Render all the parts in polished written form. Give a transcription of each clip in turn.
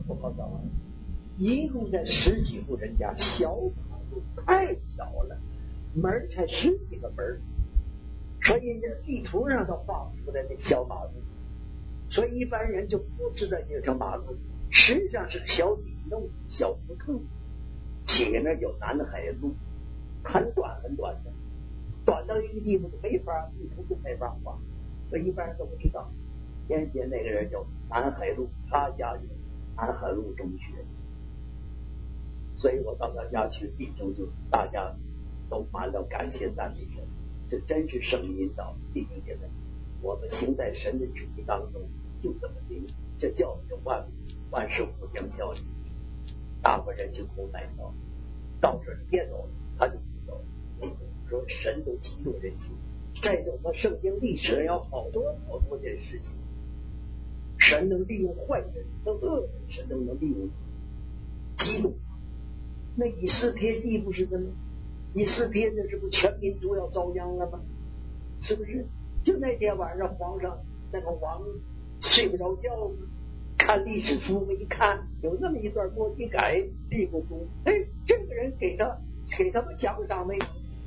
不好找啊，一共才10几户人家，小马路太小了，门才10几个门，所以这地图上都画不出来那个小马路，所以一般人就不知道这条马路实际上是个小底弄小胡同，起面叫南海路，很短很短的，短到一个地方就没法地图就没法画，所以一般人都不知道。先前那个人叫南海路，他家有南海路中学，所以我到他家去，弟兄就大家都满了感谢赞美神，这真是圣引导。弟兄姐妹，我们行在神的旨意当中，就这么灵，这叫做万事互相效力。大部分人就空来到这儿别走了，他就不走。说神都激动人心，在我们圣经历史上有好多好多件事情，神能利用坏人和恶人，神都能利用激动。那以斯帖记不是的吗？以斯帖那是不全民族要遭殃了吗？是不是？就那天晚上，皇上那个王睡不着觉吗？看历史书没看，有那么一段末底改屁股中，哎，这个人给他们奖赏没有？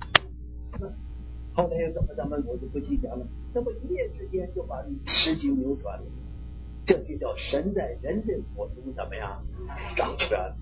后来又怎么我就不细讲了。那么一夜之间就把时局扭转了，这就叫神在人的国中怎么样掌权。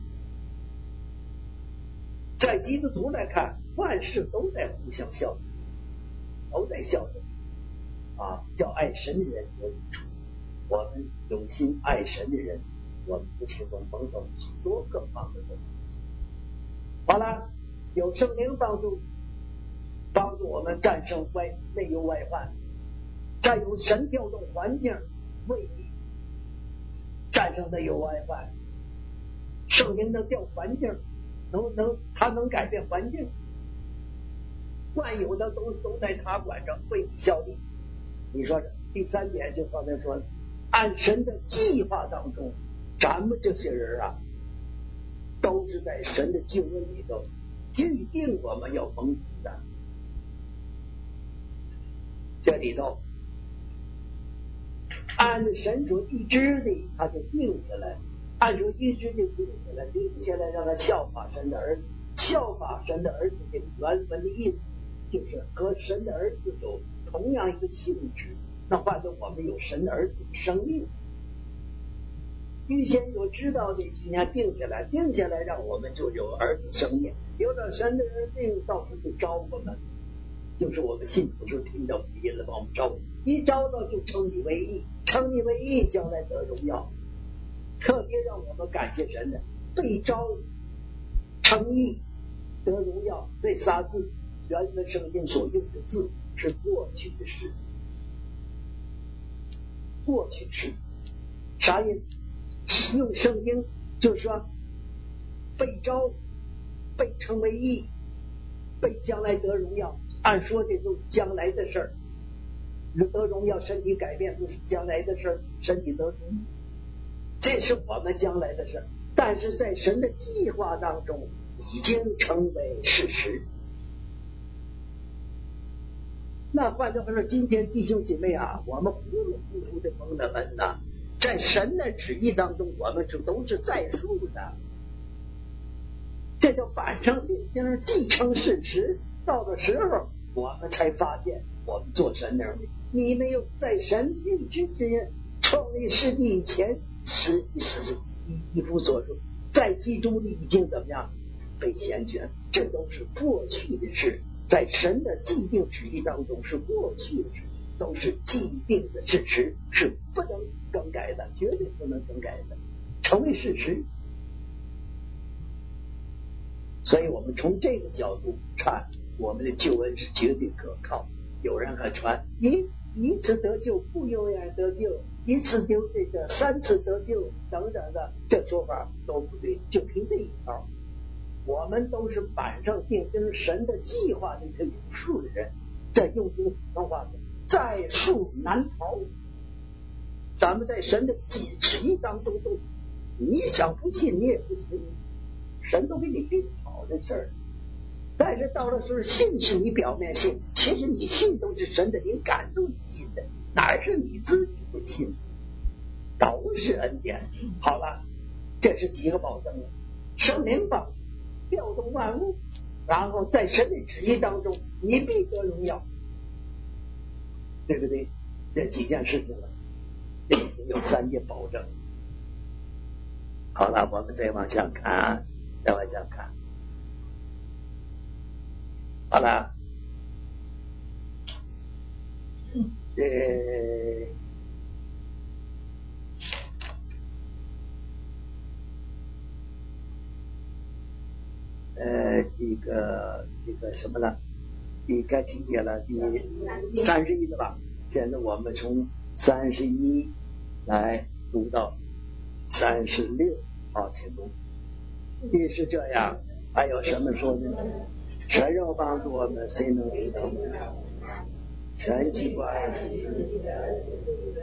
在基督徒来看，万事都在互相效力，都在效力啊！叫爱神的人有益处。我们有心爱神的人，我们不求蒙受许多各方面的东西。好了，有圣灵帮助我们战胜内忧外患，再有神调动环境为你战胜内忧外患。圣灵能调环境，他能改变环境，万有的都在他管着，为你效力。你说第3点就刚才说，按神的计划当中，咱们这些人啊，都是在神的救恩里头预定我们要蒙福的。这里头按着神所预知的，他就定下来，按所预知的定下来，让他效法神的儿子。效法神的儿子这个原文的意思就是和神的儿子有同样一个性质，那换作我们有神的儿子的生命。预先有知道的，今天定下来，让我们就有儿子生命。有了神的儿子，到时就招我们，就是我们信徒就听到福音了，把我们招，一招到就称你为义，称你为义，将来得荣耀。特别让我们感谢神的，被招、称义、得荣耀，这仨字原文圣经所用的字是过去的事。过去式啥意思？用圣经就是说被招、被称为义、被将来得荣耀，按说这都是将来的事儿。得荣耀，身体改变不是将来的事儿，身体得荣耀这是我们将来的事儿，但是在神的计划当中已经成为事实。那换句话说，今天弟兄姐妹啊，我们糊里糊涂的蒙了恩呐，在神的旨意当中，我们这都是在数的，这叫板上钉钉，既成事实。到的时候，我们才发现我们做神的儿女，你没有在神预知之前，创立世纪以前，是以弗所说，在基督里已经怎么样被拣选，这都是过去的事。在神的既定旨意当中是过去的事，都是既定的事实，是不能更改的，绝对不能更改的，成为事实。所以我们从这个角度看，我们的救恩是绝对可靠。有人还传一次得救不永远得救，一次丢这个3次得救等等的，这说法都不对。就凭这一条，我们都是板上钉钉神的计划里头有数的人，在用这个普通话说，在数难逃。咱们在神的旨意当中都，你想不信你也不信，神都给你定好的事儿。但是到了时候，信是你表面信，其实你信都是神的灵感动你信的，哪是你自己不信，都是恩典。好了， 这是几个保证呢？圣灵帮助调动万物，然后在神的旨意当中，你必得荣耀，对不对？这几件事情了，这有3件保证。好了，我们再往下看，再往下看。好了，这个什么呢？你该情节了，第31的吧？现在我们从31来读到36，好，请读。既是这样，还有什么说呢？神若帮助我们，谁能抵挡我们？全机关系自己的儿子，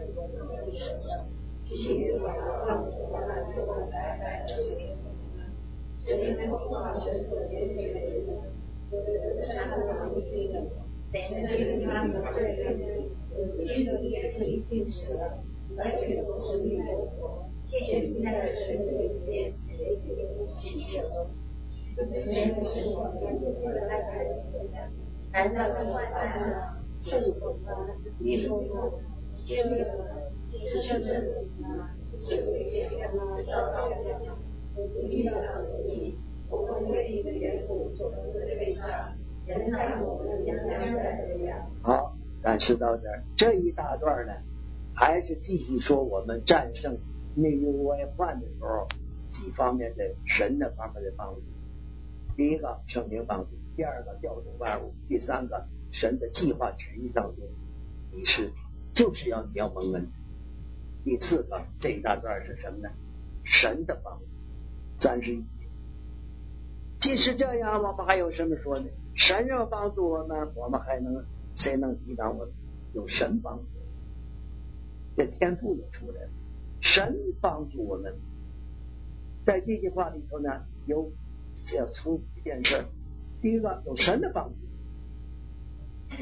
好，但是到这一大段呢，还是继续说我们战胜内忧外患的时候几方面的神的方面的帮助。第一个圣灵帮助，第二个调动万物，第三个神的计划旨意当中你就是你要蒙恩。第四个这一大段是什么呢？神的帮助，31节。即使这样，我们还有什么说呢？神要帮助我们，我们谁能抵挡我们？有神帮助，这天赋也出来了。神帮助我们，在这句话里头呢，有要出一件事。第一个有神的帮助，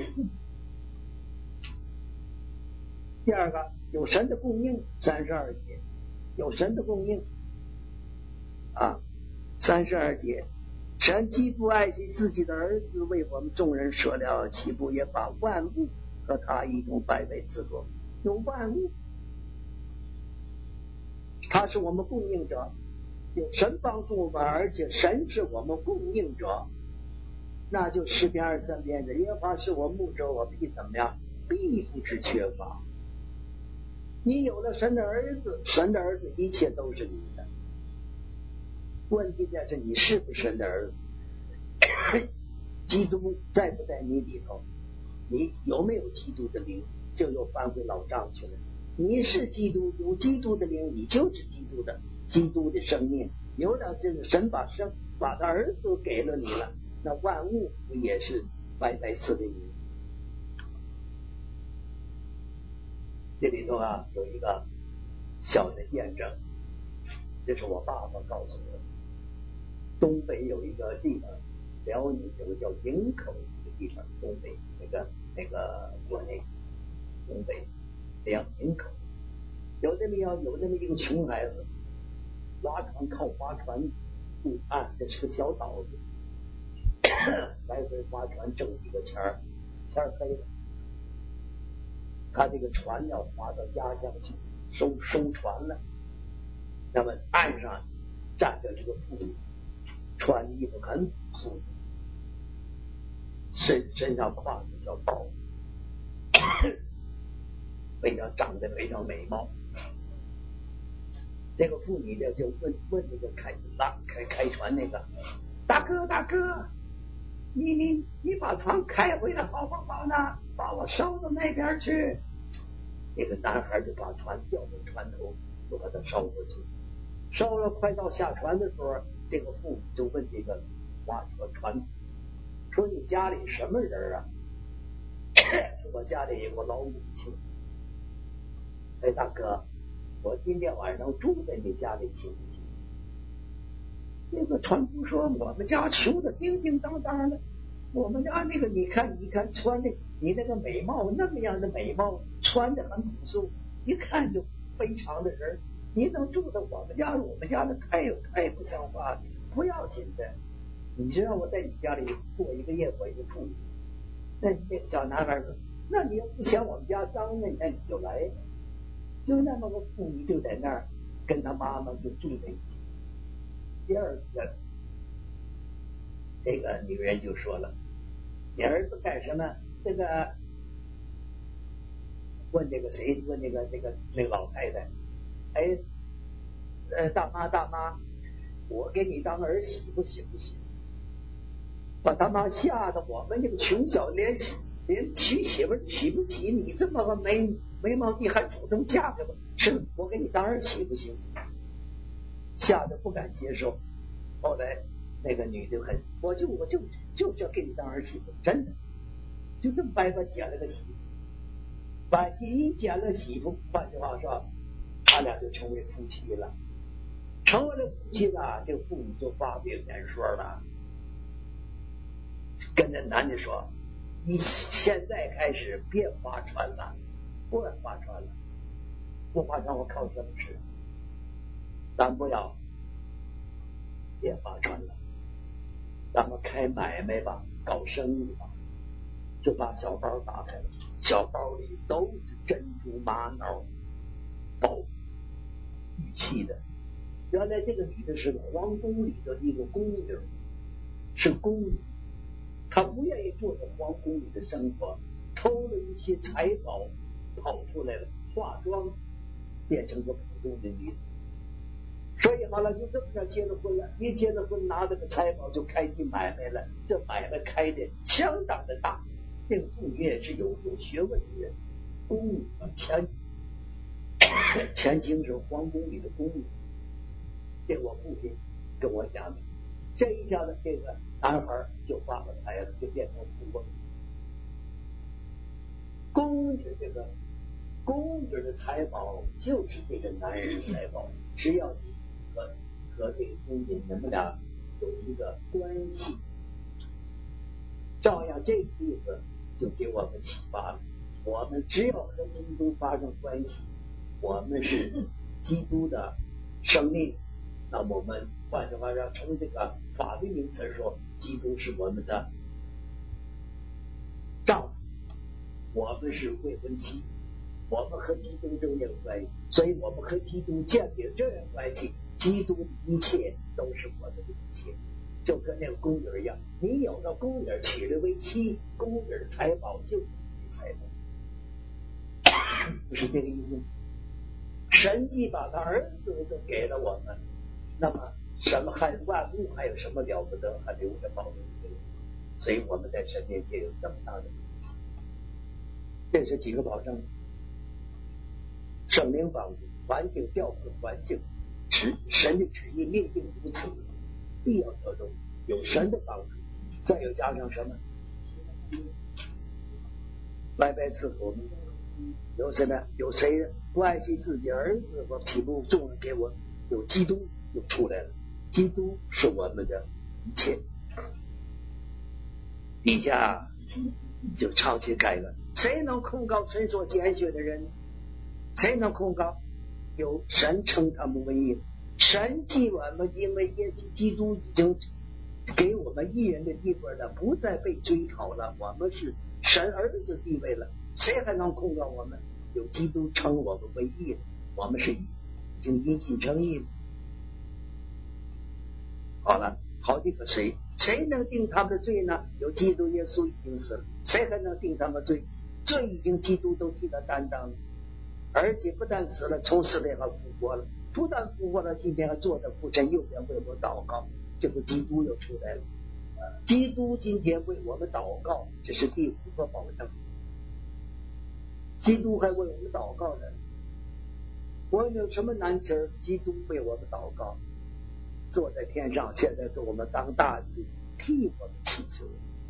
第二个有神的供应，32节有神的供应啊，32节，神既不爱惜自己的儿子，为我们众人舍了，岂不也把万物和他一同摆为自个？有万物，他是我们供应者，有神帮助我们，而且神是我们供应者，那就诗篇23篇的，耶和华是我牧者，我必怎么样？必不致缺乏。你有了神的儿子，神的儿子一切都是你的。问题在是你是不是神的儿子？基督在不在你里头？你有没有基督的灵？就又翻回老账去了。你是基督，有基督的灵，你就是基督的生命。有了这个神把他儿子给了你了，那万物也是白白赐给你。这里头有一个小的见证，这是我爸爸告诉我的。东北有一个地方，辽宁有个叫营口的地方，东北那个国内东北营口，有那么一个穷孩子，靠划船渡岸，这是个小岛子，来回划船挣几个钱儿，天黑了，他这个船要划到家乡去收船了。那么岸上站着这个妇女，穿衣服很朴素，身上挎着小包，长得非常美貌。这个妇女呢就问这个开船那个大哥，你把船开回来好不好呢？把我捎到那边去。这个男孩就把船吊到船头，就把它捎过去。捎了快到下船的时候，这个妇女就问这个划船说：“你家里什么人啊？”说：“我家里有个老母亲。”哎，大哥，我今天晚上住在你家里行不行？这个船夫说：“我们家穷的叮叮当当的，我们家那个你看穿的，你那个美貌那么样的美貌，穿的很朴素，一看就非常的人， 你能住到我们家，我们家的太不像话了，不要紧的。你知道我在你家里过1个月，我一个妇女。那小男孩说：“那你要不嫌我们家脏呢，那你就来。”就那么个妇女就在那儿跟他妈妈就住在一起。第二个，那个女人就说了：“你儿子干什么？”这个问这个谁？问那个老太太。哎，大妈，我给你当儿媳妇行不行？把他妈吓得我们这个穷小连娶媳妇娶不起，你这么个没毛地还主动嫁给我，是我给你当儿媳妇行不行？吓得不敢接受。后来那个女的我就要给你当儿媳妇，真的，就这么白捡了个媳妇。一捡了媳妇，换句话说，他俩就成为夫妻了。成为了夫妻了，这个妇女就发表演说了，跟那男的说：“你现在开始别划船了，不划船了，不划船我靠什么吃？咱不要，别划船了，咱们开买卖吧，搞生意吧。”就把小包打开了，小包里都是珍珠、玛瑙、宝玉器的。原来这个女的是皇宫里的一个宫女，是宫女，她不愿意做在皇宫里的生活，偷了一些财宝跑出来了，化妆变成个普通的女子。所以好了，就这么着结了婚了。一结了婚，拿这个财宝就开进买卖了，这买卖开的相当的大。这个妇女也是有学问的人，宫女啊，前清是皇宫里的宫女。这我父亲跟我讲的，这一下子这个男孩就发了财了，就变成富翁。宫女的财宝就是这个男人的财宝，只要你和这个宫女你们俩有一个关系，照样这个例子就给我们启发了。我们只要和基督发生关系，我们是基督的生命，那我们换句话说，从这个法律名词说，基督是我们的丈夫，我们是未婚妻，我们和基督中间有关系，所以我们和基督建立这样关系，基督的一切都是我们的一切。就跟那个宫女一样，你有了宫女娶了为妻，宫女的财宝就是你的财宝，就是这个意思。神既把他儿子都给了我们，那么什么还万物还有什么了不得，还留着保留给我们？所以我们在神面前有这么大的福气。这是几个保证：圣灵帮助，环境调配环境，神的旨意命定如此，必要得中，有神的帮助。再有加上什么？白白赐福我们。有谁呢？有谁不爱惜自己儿子，我岂不众人给我？有基督又出来了，基督是我们的一切。底下就唱起改了，谁能控告神所拣选的人？谁能控告？有神称他们为义，神记我们，因为基督已经给我们义人的地位了，不再被追讨了，我们是神儿子地位了，谁还能控告我们？有基督称我们为义，我们是已经因信称义了。好了，好这个谁能定他们的罪呢？有基督耶稣已经死了，谁还能定他们罪？罪已经基督都替他担当了，而且不但死了，从死里还复活了，不但复活了，今天还坐在父神右边为我祷告，这个基督又出来了。基督今天为我们祷告，这是第5个保证。基督还为我们祷告呢，我们有什么难题？基督为我们祷告，坐在天上，现在给我们当大祭，替我们祈求。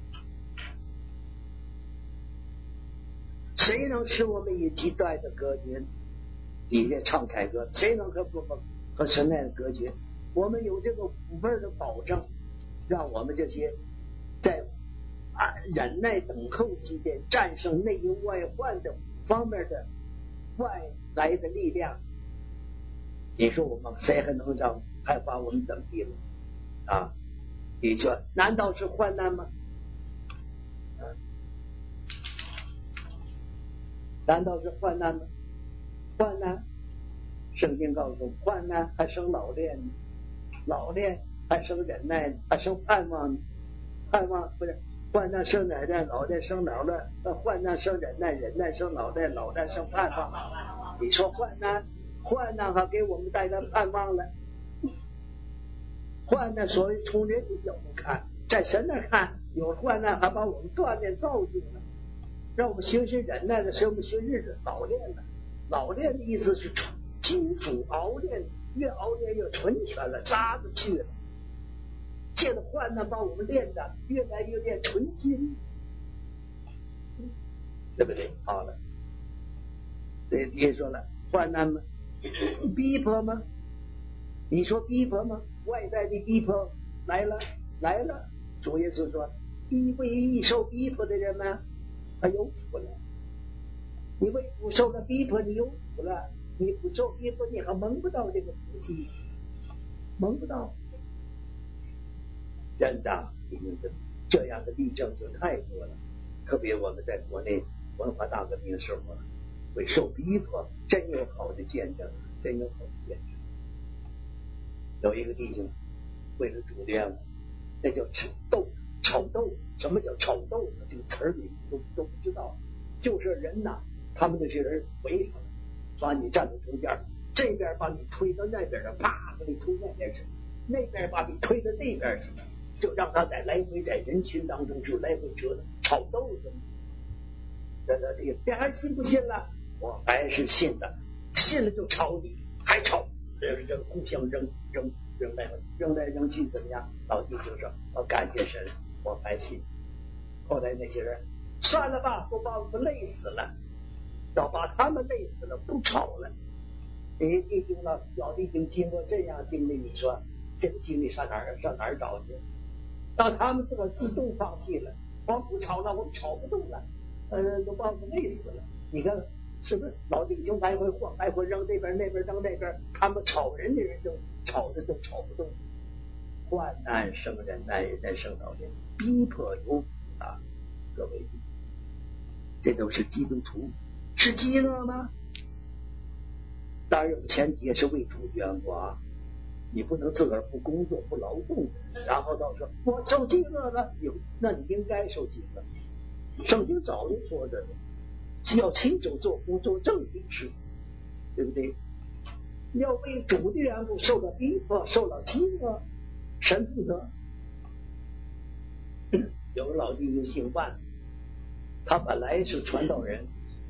谁能使我们与基督的隔绝？底下唱凯歌，谁能和神爱的隔绝？我们有这个5份的保证，让我们这些在忍耐等候期间战胜内忧外患的方面的外来的力量， 你说我们谁还能让还把我们怎么地了啊？你说难道是患难吗？难道是患难吗？患难，圣经告诉我，患难还生老练呢，老练还生忍耐呢，还生盼望呢。盼望不是患难生忍耐，老练生老练，患难生忍耐，忍耐生老练，老练生盼望。你说患难还给我们带来盼望了。患难所谓从人的角度看，在神那看，有患难还把我们锻炼造就了，让我们学习忍耐的时候，我们学日子老练了。老练的意思是金属熬炼，越熬炼越纯全了，扎子去了。借着患难把我们练的越来越练纯金，对不对？好了，对，别说了，患难吗？逼迫吗？你说逼迫吗？外在的逼迫来了。主耶稣说，为义受逼迫的人们，他有福了。你为不受了逼迫，你有福了；你不受逼迫，你还蒙不到这个福气，蒙不到。真的，这样的例证就太多了。特别我们在国内文化大革命时候，会受逼迫，真有好的见证，真有好的见证。有一个弟兄为了主的愿望，那叫炒豆。什么叫炒豆？这个词儿你都不知道。就是人呐，他们那些人围上，把你站在中间，这边把你推到那边的，啪给你推那边去，那边把你推到那边去，就让他来回在人群当中就来回折腾，炒豆子。别还信不信了？我还是信的，信了就炒你，还炒，互相扔来扔去，怎么样？老弟就说：“我感谢神，我还信。”后来那些人算了吧，都把我们累死了，早把他们累死了，不吵了。弟兄了，老弟兄经过这样经历，你说这个经历上哪儿找去？让他们自个自动放弃了，我不吵了，我吵不动了，都把我们累死了。你看是不是？老弟兄来回晃，来回扔这边那边扔那边，他们吵人的人都吵不动。患难生忍耐，忍耐生老练，逼迫有福啊！各位，这都是基督徒，是饥饿吗？当然有前提，也是为主的缘故啊。你不能自个儿不工作不劳动，然后到说我受饥饿了，那你应该受饥饿。圣经早就说着呢，只要亲手做工做正经事，对不对？你要为主的缘故受了逼迫，受了饥饿，神负责。有个老弟兄姓万，他本来是传道人，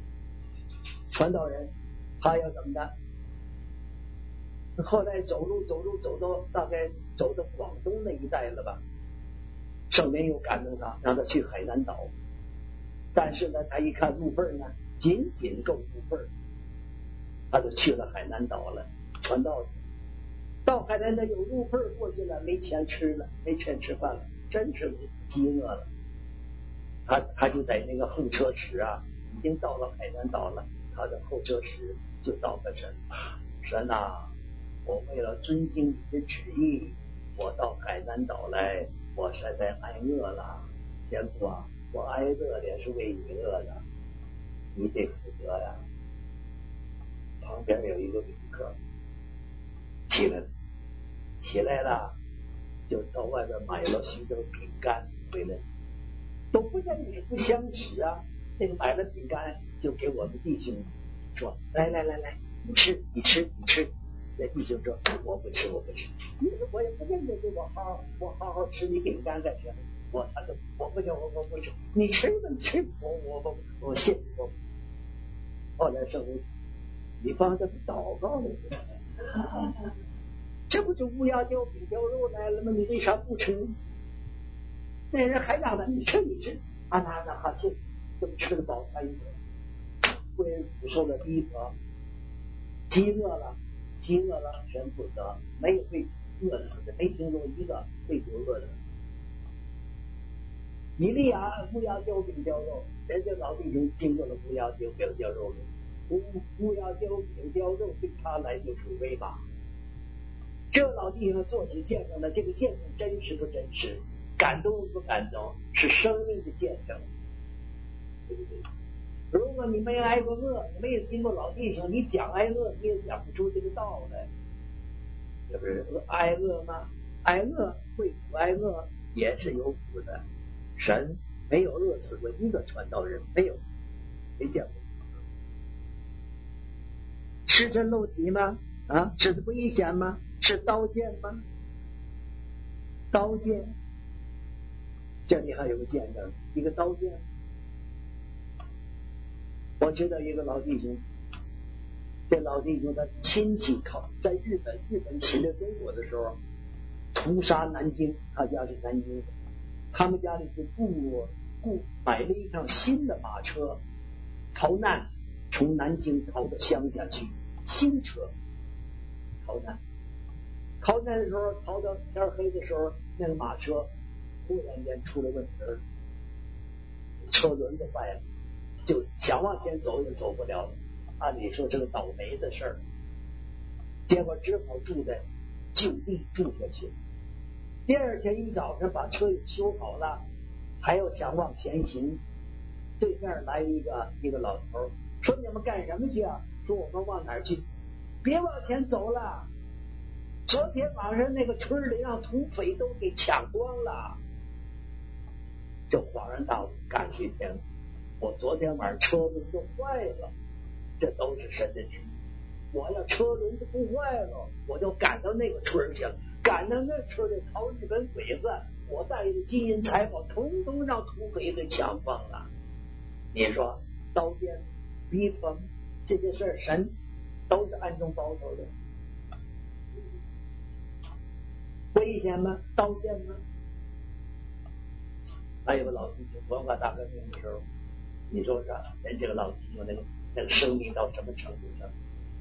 他要怎么的？后来走路走到大概走到广东那一带了吧，圣灵又感动他，让他去海南岛。但是呢，他一看路费呢，仅够路费，他就去了海南岛了，传道去。到海南岛有路费过去了，没钱吃了，没钱吃饭了，真是饥饿了。他就在那个候车室啊，已经到了海南岛了，他的候车室就祷告神啊，我为了遵行你的旨意，我到海南岛来，我实在挨饿了，天父啊，我挨饿也是为你饿的，你得负责呀。旁边有一个旅客起来了，就到外边买了许多饼干回来，都不认识不相识啊。那个买了饼干就给我们弟兄说，来，你吃。那弟兄说，我不吃。你说我也不认得，我好好吃你饼干干什么？我不行，我不吃。你吃吧，我谢谢我。后来圣灵，你帮他祷告了，这不就乌鸦叼饼叼肉来了吗？你为啥不吃？那人还让他你吃，那好谢，这么吃得饱才有。为不受了逼迫，饥饿了，神负责，没有被饿死的，没听说一个被主饿死。以利亚乌鸦叼饼叼肉，人家老弟兄经过了乌鸦叼饼叼肉，乌鸦叼饼叼肉对他来就是威骂， 这老弟兄做起见证了，这个见证真实不真实，感动不感动，是生命的见证，对不对？如果你没挨过饿，没有经过老弟兄，你讲挨饿，你也讲不出这个道来，是不是？挨饿吗？挨饿会苦，挨饿也是有苦的。神没有饿死过一个传道人，没有，没见过。是这肉体吗？啊，是危险吗？是刀剑吗？刀剑，这里还有个见证，一个刀剑。我知道一个老弟兄，这老弟兄他亲戚在日本侵略中国的时候，屠杀南京，他家是南京的，他们家里就买了一辆新的马车，逃难，从南京逃到乡下去，新车逃难。逃难的时候，逃到天黑的时候，那个马车忽然间出了问题，车轮子坏了，就想往前走也走不了了。按理说这个倒霉的事儿，结果只好住在就地住下去。第二天一早上把车也修好了，还要想往前行，对面来一个老头说：“你们干什么去啊？”说：“我们往哪儿去？”别往前走了，昨天晚上那个村里让土匪都给抢光了。这恍然大悟，感谢天，我昨天晚上车轮都坏了，这都是神的旨意。我要车轮子不坏了，我就赶到那个村去了，赶到那村里逃日本鬼子，我带的金银财宝统统让土匪给抢光了。你说刀剑逼迫这些事儿，神都是暗中保守的。危险吗？刀剑吗？还有个老弟兄，文化大革命的时候，你说啥？人这个老弟兄那个生命到什么程度上？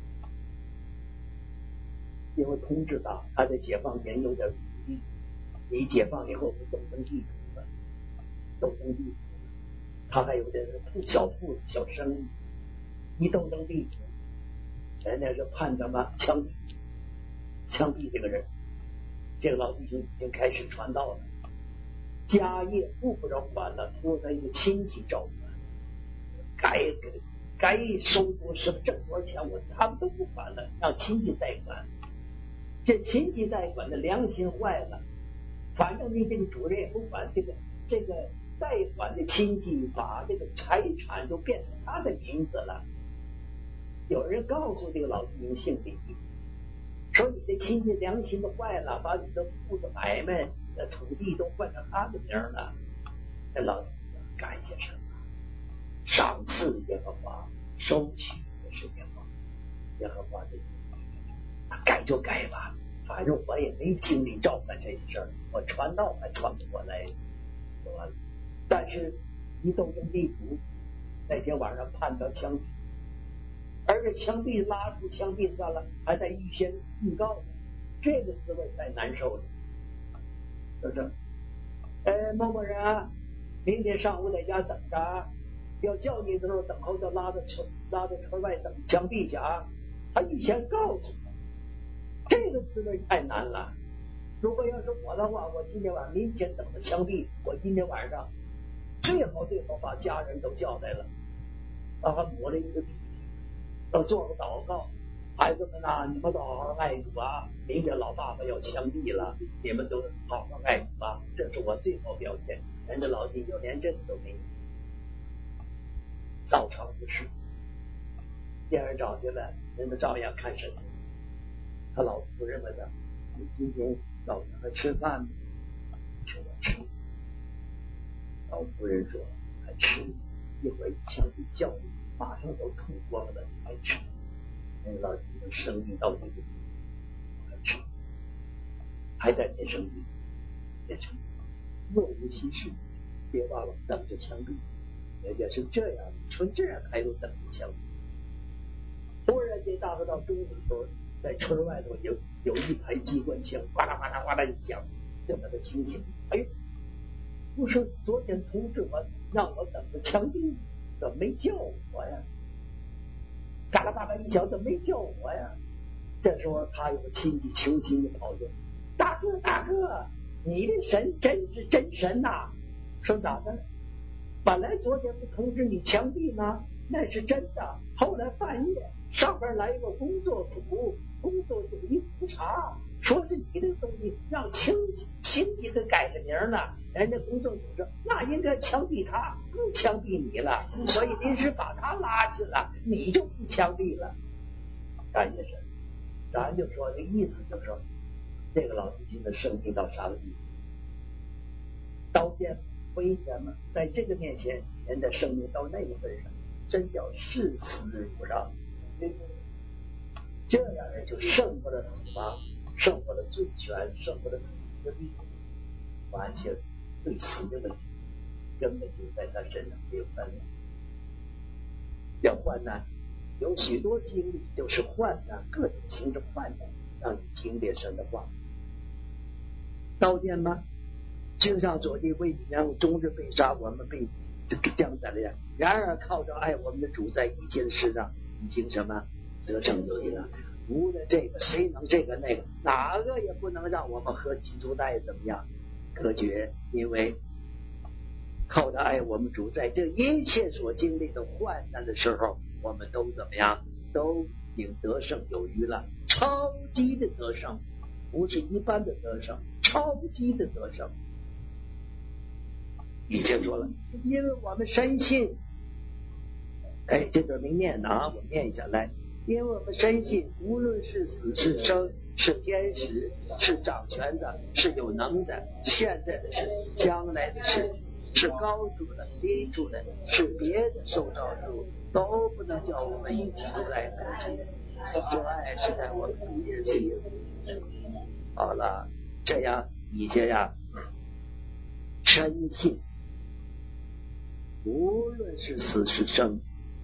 因为同志党他在解放前有点武力，你解放以后不斗争地主了，斗争地主，他还有点小铺子小生意，一斗争地主，人家是判什么枪毙这个人。这个老弟兄已经开始传道了，家业不着管了，托他一个亲戚照管，该收多少挣多少钱，他们都不管了，让亲戚代管。这亲戚代管的良心坏了，反正你这个主任也不管，这个代管的亲戚把这个财产都变成他的名字了。有人告诉这个老弟兄姓李，说你的亲戚良心都坏了，把你的铺子买卖土地都换成他的名了。那老弟兄感谢神，赏赐耶和华，收取的是耶和华的，改就改吧，反正我也没精力照管这些事儿，我传道还传不过来，对吧？但是一斗争地主，那天晚上判到枪毙，而且枪毙拉出枪毙算了，还得预先预告，这个滋味才难受呢，是不是？某某人啊，明天上午在家等着啊，要叫你的时候等候着拉到村外等枪毙去啊，他预先告诉他，这个滋味太难了。如果要是我的话，我今天晚上明天等着枪毙，我今天晚上最好把家人都叫来了，让他抹了一个笔，要做个祷告，孩子们啊，你们都好好爱主啊，明天老爸爸要枪毙了，你们都好好爱主啊，这是我最好表现。人家老弟就连这个都没有，照常不是。第二早起来，人们照样看神。他老夫人问他：“你今天早上还吃饭吗？”说：“我吃。”老夫人说：“还吃？一会儿枪毙叫你，马上都吐光了，你还吃？”那个老弟兄生命到这个地步，还吃，还在变生命，变成若无其事。别忘了等着枪毙，人家是这样，从这样态度等着枪毙。忽然间，大概到中午的时候，在村外头有一排机关枪，哗啦哗啦哗啦一响，就把他惊醒。哎，不是昨天同志们让我等着枪毙，怎么没叫我呀？嘎啦巴啦一响，怎么没叫我呀？ 这时候他有个亲戚求亲的跑去，大哥大哥，你的神真是真神呐！说咋的？本来昨天不通知你枪毙吗？那是真的。后来半夜上边来一个工作组一复查，说是你的东西让亲戚给改了名了。人家工作组说那应该枪毙他，不枪毙你了，所以临时把他拉去了，你就不枪毙了。咱也是，咱就说这意思就是说，这个老父亲的生命到啥个地步？刀剑危险吗？在这个面前，人的生命到那个份上，真叫视死如伤。这样人就胜过了死亡，胜过了罪权，胜过了死的地步。完全对死的问题根本就在他身上没有分量。叫患难，有许多经历就是患难，各种形式患难，让你经历神的话。刀剑吗？经上所记为你让终日被杀，我们被这个将在了呀。然而靠着爱我们的主，在一切的事上已经什么得胜有余了。无论这个谁能这个那个，哪个也不能让我们和基督爱怎么样隔绝，因为靠着爱我们主，在这一切所经历的患难的时候，我们都怎么样？都已经得胜有余了，超级的得胜，不是一般的得胜，超级的得胜。已经说了，因为我们深信，这段没念呢啊，我念一下来。因为我们深信，无论是死是生，是天使，是掌权的，是有能的，现在的事，将来的事，是高处的，低处的，是别的受造之物，都不能叫我们与基督来隔绝。这爱是在我们主耶稣里。好了，这样以前呀，深信。无论是死是生，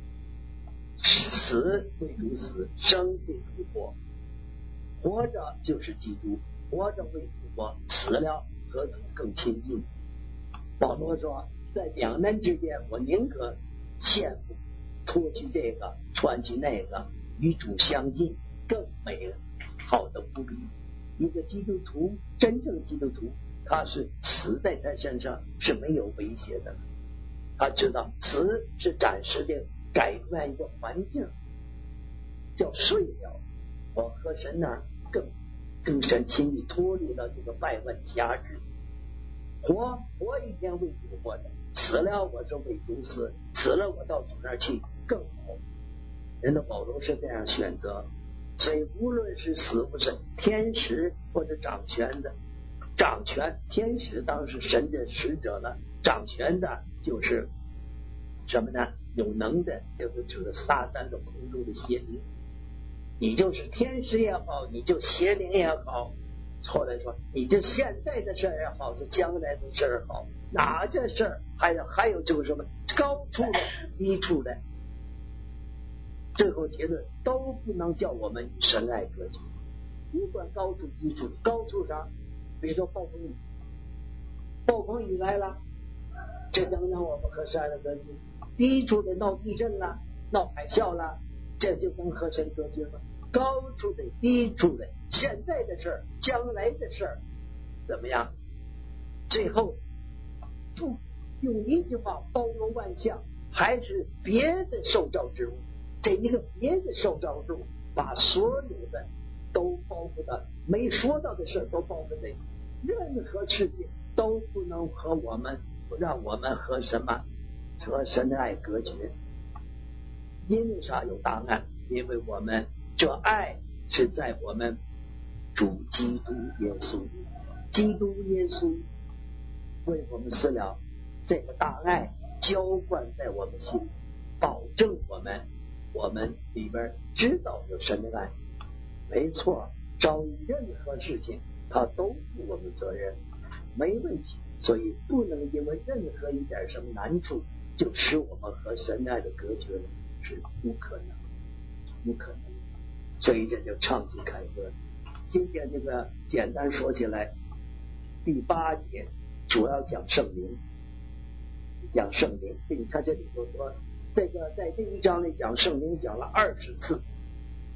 死为主死，生为主活。活着就是基督，活着为主活，死了和主更亲近。保罗说，在两难之间，我宁可羡慕脱去这个，穿去那个，与主相近，更美好的无比。一个基督徒，真正基督徒，他是死在他身上是没有威胁的。他知道死是暂时的改变一个环境，叫睡了，我和神呢更神亲密，脱离了这个百万辖制。活一天为主活的，死了我是为主死，死了我到主那儿去更好。人的保罗是这样选择，所以无论是死不是天使或者掌权的，掌权天使当是神的使者了，掌权的就是什么呢？有能的，这个指的撒旦的空中的邪灵。你就是天使也好，你就邪灵也好，后来说你就现在的事儿也好，是将来的事儿好，哪这事儿还有就是什么高处的低处的，最后结论都不能叫我们与神爱隔绝。不管高处低处，高处上比如说暴风雨来了，这能让我们和神爱隔绝。低处的闹地震了，闹海啸了，这就能和神隔绝吗？高处的低处的，现在的事儿，将来的事儿，怎么样？最后不用一句话包罗万象，还是别的受造之物。这一个别的受造之物，把所有的都包括到，没说到的事都包括在任何事情都不能和我们让我们和什么和神的爱隔绝。因为啥有答案？因为我们这爱是在我们主基督耶稣，基督耶稣为我们死了，这个大爱浇灌在我们心里，保证我们里边知道有神的爱。没错，遭遇任何事情他都负我们责任，没问题。所以不能因为任何一点什么难处就使我们和神爱的隔绝了，是不可能，不可能。所以这就畅行凯歌。今天这个简单说起来，第8节主要讲圣灵，讲圣灵。你看这里头说，这个在这一章里讲圣灵讲了20次，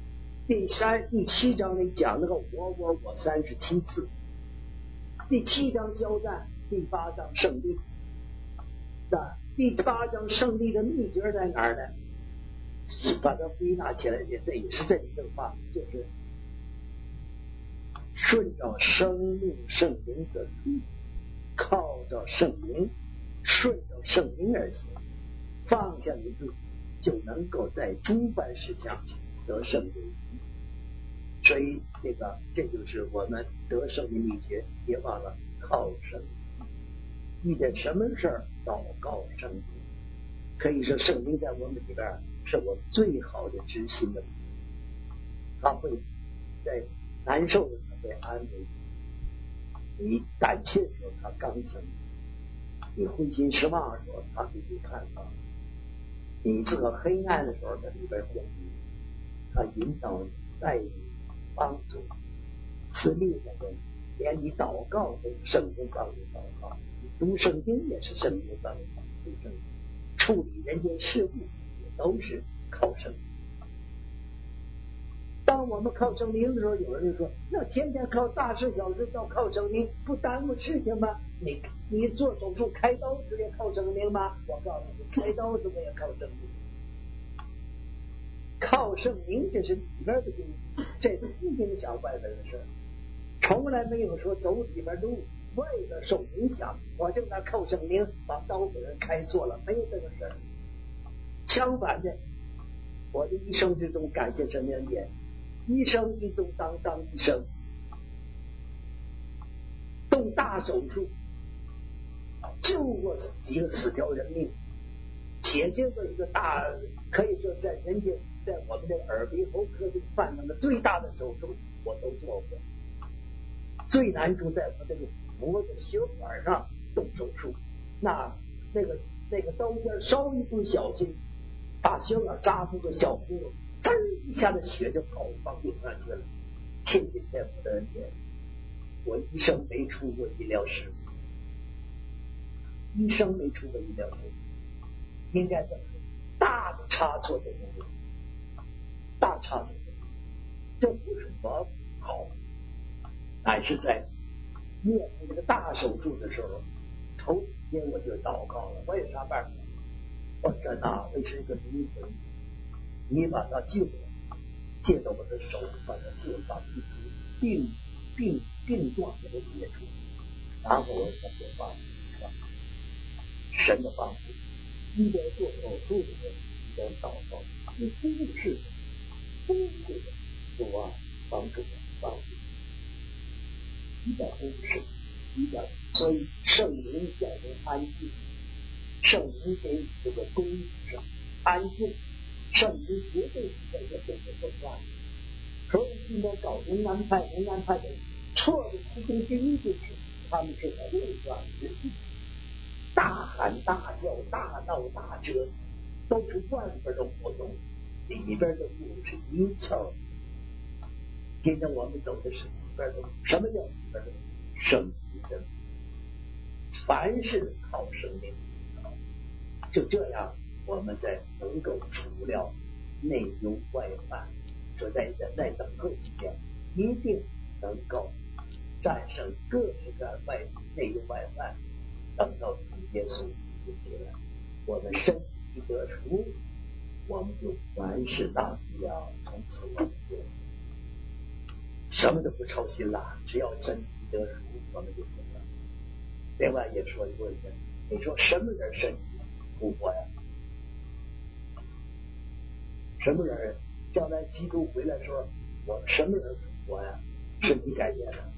第七章里讲那个我37次，第7章交战，第8章胜利。那第8章胜利的秘诀在哪儿呢？把它归纳起来，这也是这一句话，就是顺着生命圣灵的路，靠着圣灵，顺着圣灵而行，放下你自己，就能够在诸般事上得胜有余。所以这就是我们得胜的秘诀，别忘了靠圣灵。遇见什么事儿，祷告圣灵。可以说圣灵在我们里边是我最好的知心的，他会在难受的时候会安慰你胆怯的时候他刚强你灰心失望的时候他给你看到，你这个黑暗的时候在里边光明，他引导你带你帮助赐力量的，连你祷告都是圣灵帮你祷告，你读圣经也是圣灵帮你读圣经，处理人间事务也都是靠圣灵。当我们靠圣灵的时候，有人就说那天天靠大事小事都靠圣灵，不耽误事情吗？你做手术开刀时也靠圣灵吗？我告诉你，开刀时我也靠圣灵。靠圣灵这是里边的东西，这是不影响外边的事，从来没有说走里边路外边受影响，我正在靠圣灵把刀给人开错了，没有这个事儿。相反的，我的一生之中感谢神恩典，一生之中当医生，动大手术，救过几个死条人命，解决过一个大，可以说在人间，在我们这个耳鼻喉科这个范围的最大的手术我都做过。最难处在我这个脖子血管上动手术，那个刀尖稍一不小心，把血管扎出个小窟窿，滋一下的血就跑往顶上去了。谢谢天父的恩典，我一生没出过医疗事故，一生没出过医疗事故，应该怎么说？大的差错都没有，大差错都没有，这不是我好，乃是在面对这个大手术的时候，头几天我就祷告了，我有啥办法？我说那会是一个灵魂，你把它救了，借着我的手把它救了，把病状给它解除，然后我才就发神的帮助。一边做手术的时候，一边祷告，你不是主啊，帮助我，一点都不是，一点。所以圣灵叫人安静，圣灵给你这个功上安静，圣灵绝对是在这边的作战。所以今天搞人安派的错的其中之一就是他们是混乱之地，大喊大叫大闹大折，都是外边的活动，里边的路是一窍。今天我们走的是里边的路，什么叫里边的路？圣灵的路，凡是靠圣灵，就这样我们才能够除了内忧外患，说在等候期间一定能够战胜各式各样内忧外患，等到主耶稣进来，我们身体得赎，我们就凡事大吉了，从此我们就什么都不操心了，只要身体得赎，我们就行了。另外也说一个，你说什么人身体复活呀？什么人将来基督回来的时候，我们什么人复活呀？身体改变了，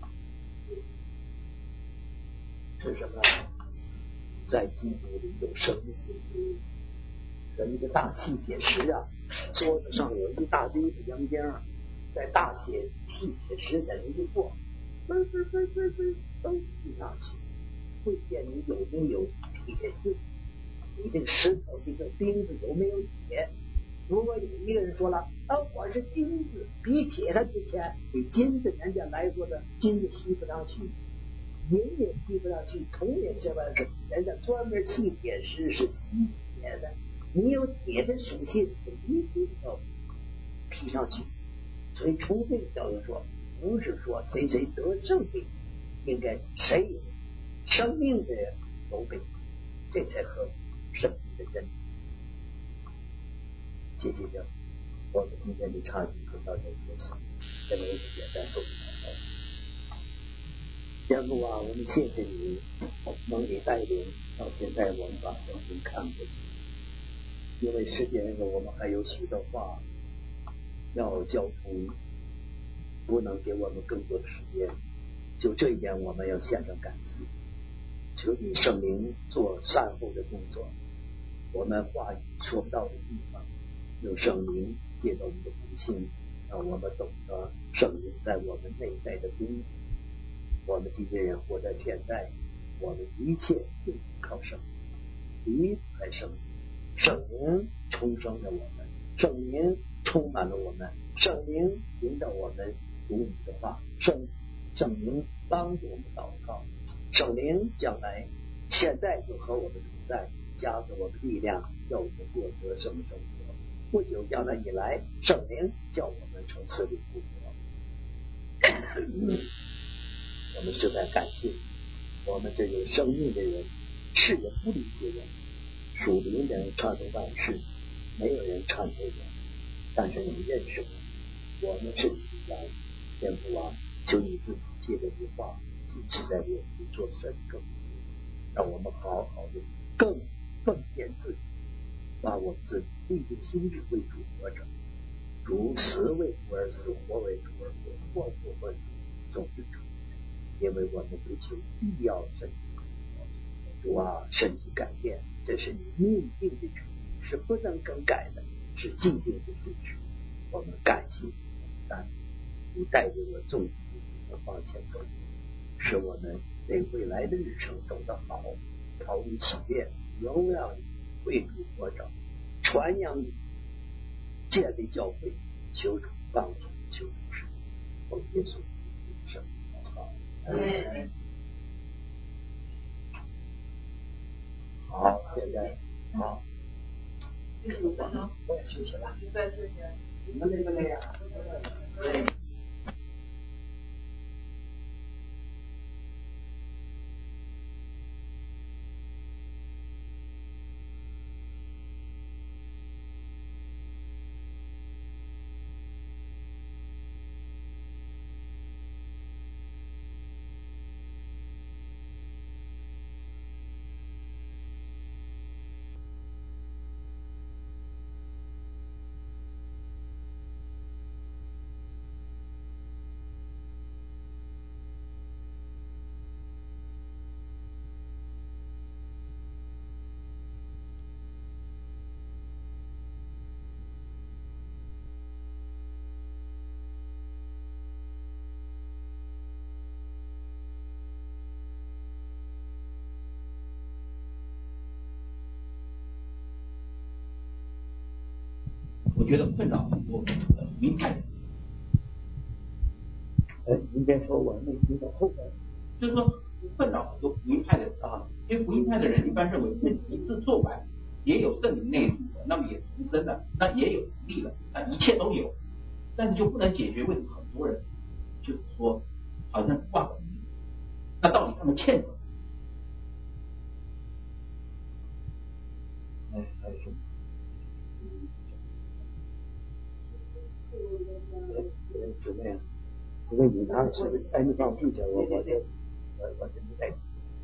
是什么？在基督里有生命。一个大细铁石啊，桌子上有一大堆的洋钉，在大细铁石在那一过，嘣都吸上去，会见你有没有铁性，你这个石头这个钉子有没有铁。如果有一个人说了我是金子，比铁还值钱，你金子人家来说的金子吸不上去，银也吸不上去，铜也吸不上去，人家专门砌铁石是吸铁的，你有铁的属性，一定要踢上去。 所以从这个角度说，不是说谁谁得生命，应该谁有生命的人都被，这才合生命的真理。谢谢您，我们今天的差距就到这结束，现在我们简单做个祷告。天父啊，我们谢谢你能你带领到现在，我们把圣经看过去，因为世界上我们还有许多话要交通，不能给我们更多的时间，就这一点我们要献上感谢。求你圣灵做善后的工作，我们话语说不到的地方，用圣灵借着我们的福心，让我们懂得圣灵在我们内在的功。我们这些人活在现在，我们一切都靠圣灵，离不开圣灵。圣灵重生了我们，圣灵充满了我们，圣灵引导我们读你的话，圣灵帮助我们祷告，圣灵将来现在就和我们同在，加给我们力量，叫我们过得胜生活。不久将来以来，圣灵叫我们从死里复活。我们实在感谢我们这有生命的人，世人不理解人，属灵的人创造万事，没有人参透我，但是你认识我，我们是你的羊。天父啊，求你自己借着你话启示在我们做神更多，让我们好好的更奉献自己，把我们自己立定心志为主活着，主死为主而死，活为主而活，活主而主，总是主。因为我们不求必要身体，主啊，身体改变，这是你命定的旨意，是不能更改的，是既定的事实。我们感谢你带领我众的往前走，使我们为未来的日程走得好，讨你喜悦，荣耀你，为主活着，传扬你，建立教会，求主帮助，求主使奉耶稣的圣名祷告。好，现在好，我也休息了。你们累不累呀？累。 我觉得困扰很多福音派人。 应该说我没听到后边， 就是说困扰很多福音派的人啊，因为福音派的人一般认为，那一次做完也有圣灵内住了，那么也重生了，那也有能力了，那一切都有，但是就不能解决为什么很多人就是说好像忘了，那到底他们欠什么？ 还是怎么样？这个你拿是你放地下，我就没带。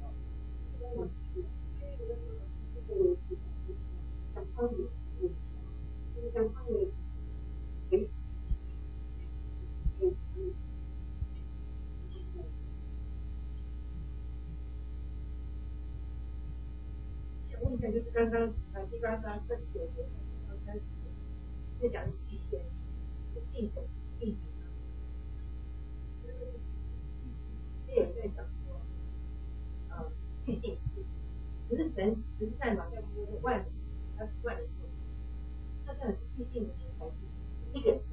问题就是刚刚第8章39节刚开始在讲预先是定的定的，这也在讲说预定，只是神实在嘛，在说万人，他是万人做，那这样预定的人才是一个人，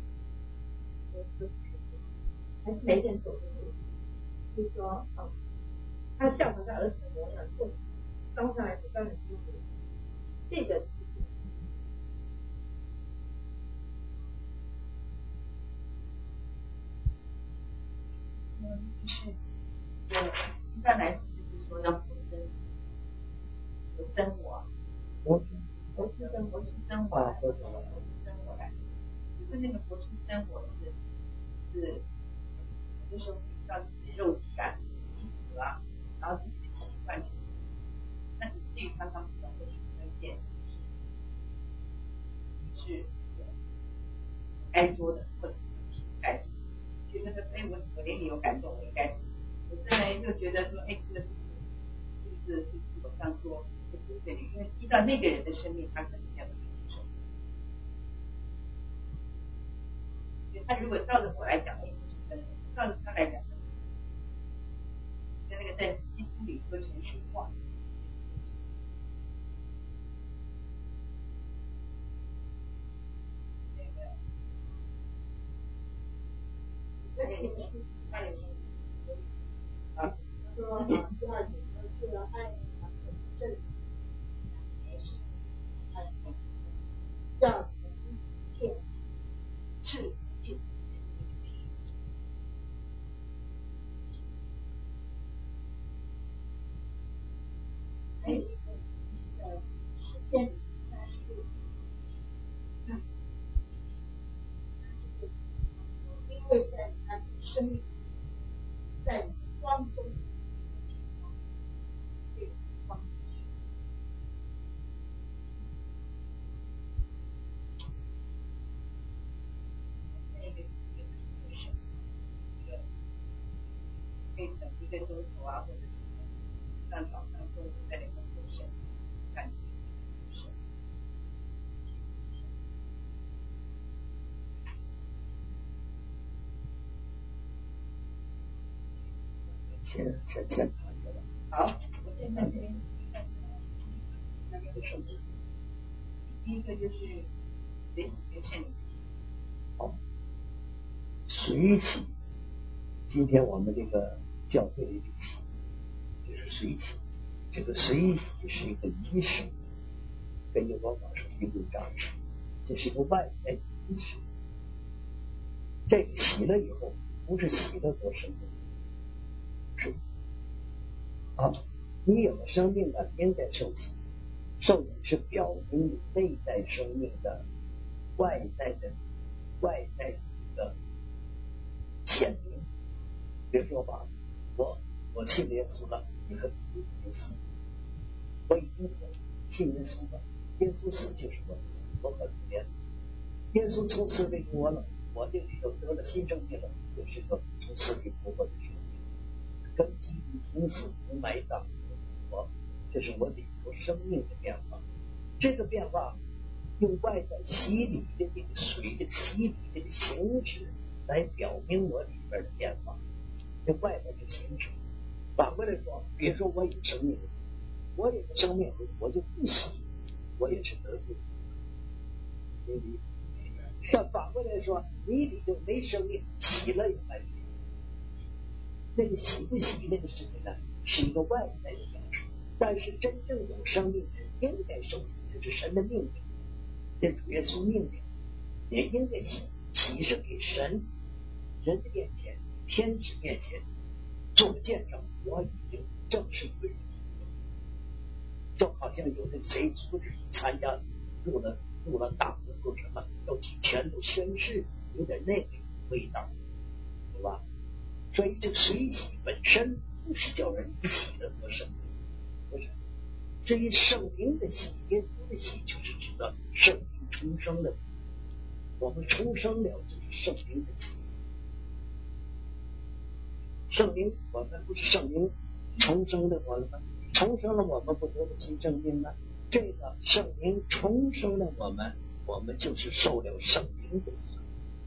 还是每个人走的路，就是说他效仿他儿子的模样，做招上来不断的经历，这个。 就是一般来说就是说要活真，有真我，活出真我来，可是那个活出真我是有的时候让自己的肉体啊、性格啊，然后自己的习惯，那以至于常常不能够去分辨是该说的或者是不该说，觉得我连你有感动，我应该说，可是呢又觉得说，这个是我这样做是不对的，因为依照那个人的生命，他可能没有接受，所以他如果照着我来讲，照着他来讲，跟那个在基督里说成实话。 说第二点就要爱正让见智见。还有一个诗篇36，因为在他的生命，在光中。 可以等1个钟头啊，或者是上早上中午在那个过程，看先谈着吧。 好，我现在这边两个手机，第一个就是随喜跟圣灵的喜。 好，随喜，今天我们这个教会的这个喜就是随喜，这个随喜是一个仪式，根据我所说的1章，这是一个外在的仪式。这个喜了以后，不是喜了得生命，是你有了生命了，应该受洗。受洗是表明你内在生命的外在的一个显明。比如说吧，我信耶稣了，你和基督就死，我已经死了，信耶稣了，耶稣死就是我的死，我和主连。耶稣从死里复活了，我这里头得了新生命了，就是个从死里复活的生命，跟基督同死同埋葬同复活，这是我里头生命的变化。这个变化用外在洗礼的这个水的洗礼这个形式来表明我里边的变化，这外边的形式。反过来说，比如说我有生命，我有生命，我就不洗，我也是得罪。但反过来说，你里头没生命，洗了也白费。那个洗不洗那个事情呢，是一个外在的表述。但是真正有生命的人应该受洗，就是神的命令，这主耶稣命令，也应该洗。洗是给神、人的面前、天使面前做见证，我已经正式归入基督了。就好像有那谁组织参加入了大会入什么，都全都宣誓，有点那个味道，对吧？所以这个水洗本身不是叫人一洗了得生命，不是。至于圣灵的洗，耶稣的洗，就是指的圣灵重生的。我们重生了，就是圣灵的洗。圣灵，我们不是圣灵重生的我们吗？重生了我们不得了新生命吗？这个圣灵重生了我们，我们就是受了圣灵的洗。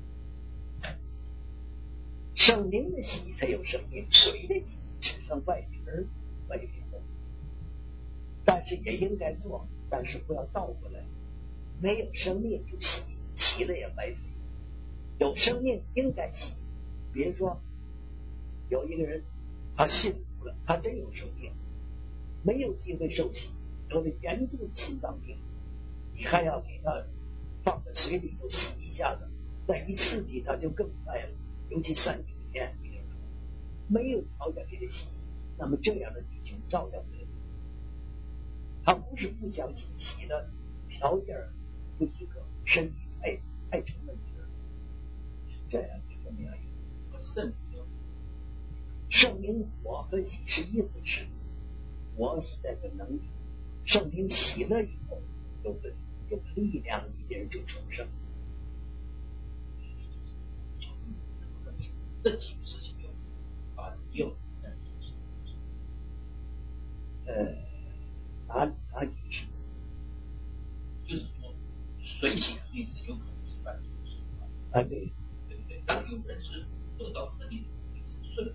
圣灵的洗才有生命，水的洗只剩外皮的，但是也应该做，但是不要倒过来。没有生命就洗，洗了也白费。有生命应该洗。比如说有一个人他信主了，他真有生命，没有机会受洗，得了严重的心脏病，你还要给他放在水里头洗一下子，再一刺激他就更快了，尤其3、9天。 没有条件给他洗，那么这样的弟兄照样得救。他不是不相信，洗的条件不许可，身体太成问题了。这样是怎么样？圣灵火和洗是一回事，火是这个能力，圣灵洗了以后，有力量，一点人就重生。 这几个事情有发生有。哪几个事？就是说，水洗的意思有可能是犯罪的事啊，对不对？当有人是得到圣灵是顺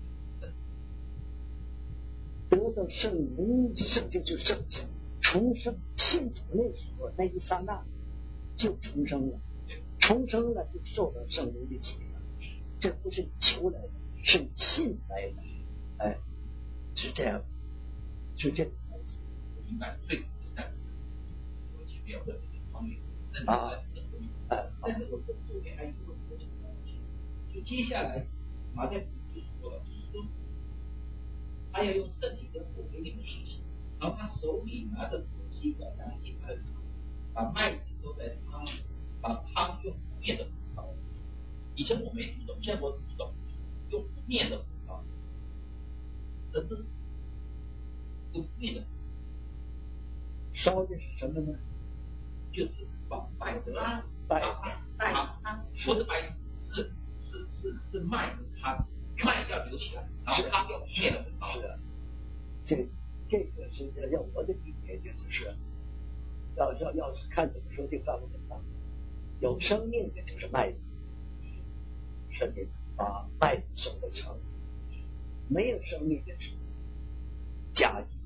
得到圣灵，圣就是重生，信主那时候那一刹那就重生了，重生了就受到圣灵的洗了。这不是你求来的，是你信来的，哎，是这样，是这个关系。 明白，最主要的我去表的这个方面，圣灵在社会里，但是我左边还有一个问题，就接下来马太福音就说了，就是说他要用圣灵跟火给你们施洗，然后他手里拿着火机管量进他的仓，把麦子都在仓里，把汤用不灭的火烧。以前我没读懂，现在我读懂，用不灭的火烧，真的是用不灭的火烧的是什么呢？ 就是把麦子汤，不是白是麦子汤，麦要流起来，然后汤要不灭的火烧。 是的，这个是要我的理解，就是要是看怎么说就放怎么放。有生命的就是麦子，是你把麦子收到肠子；没有生命的是家鸡，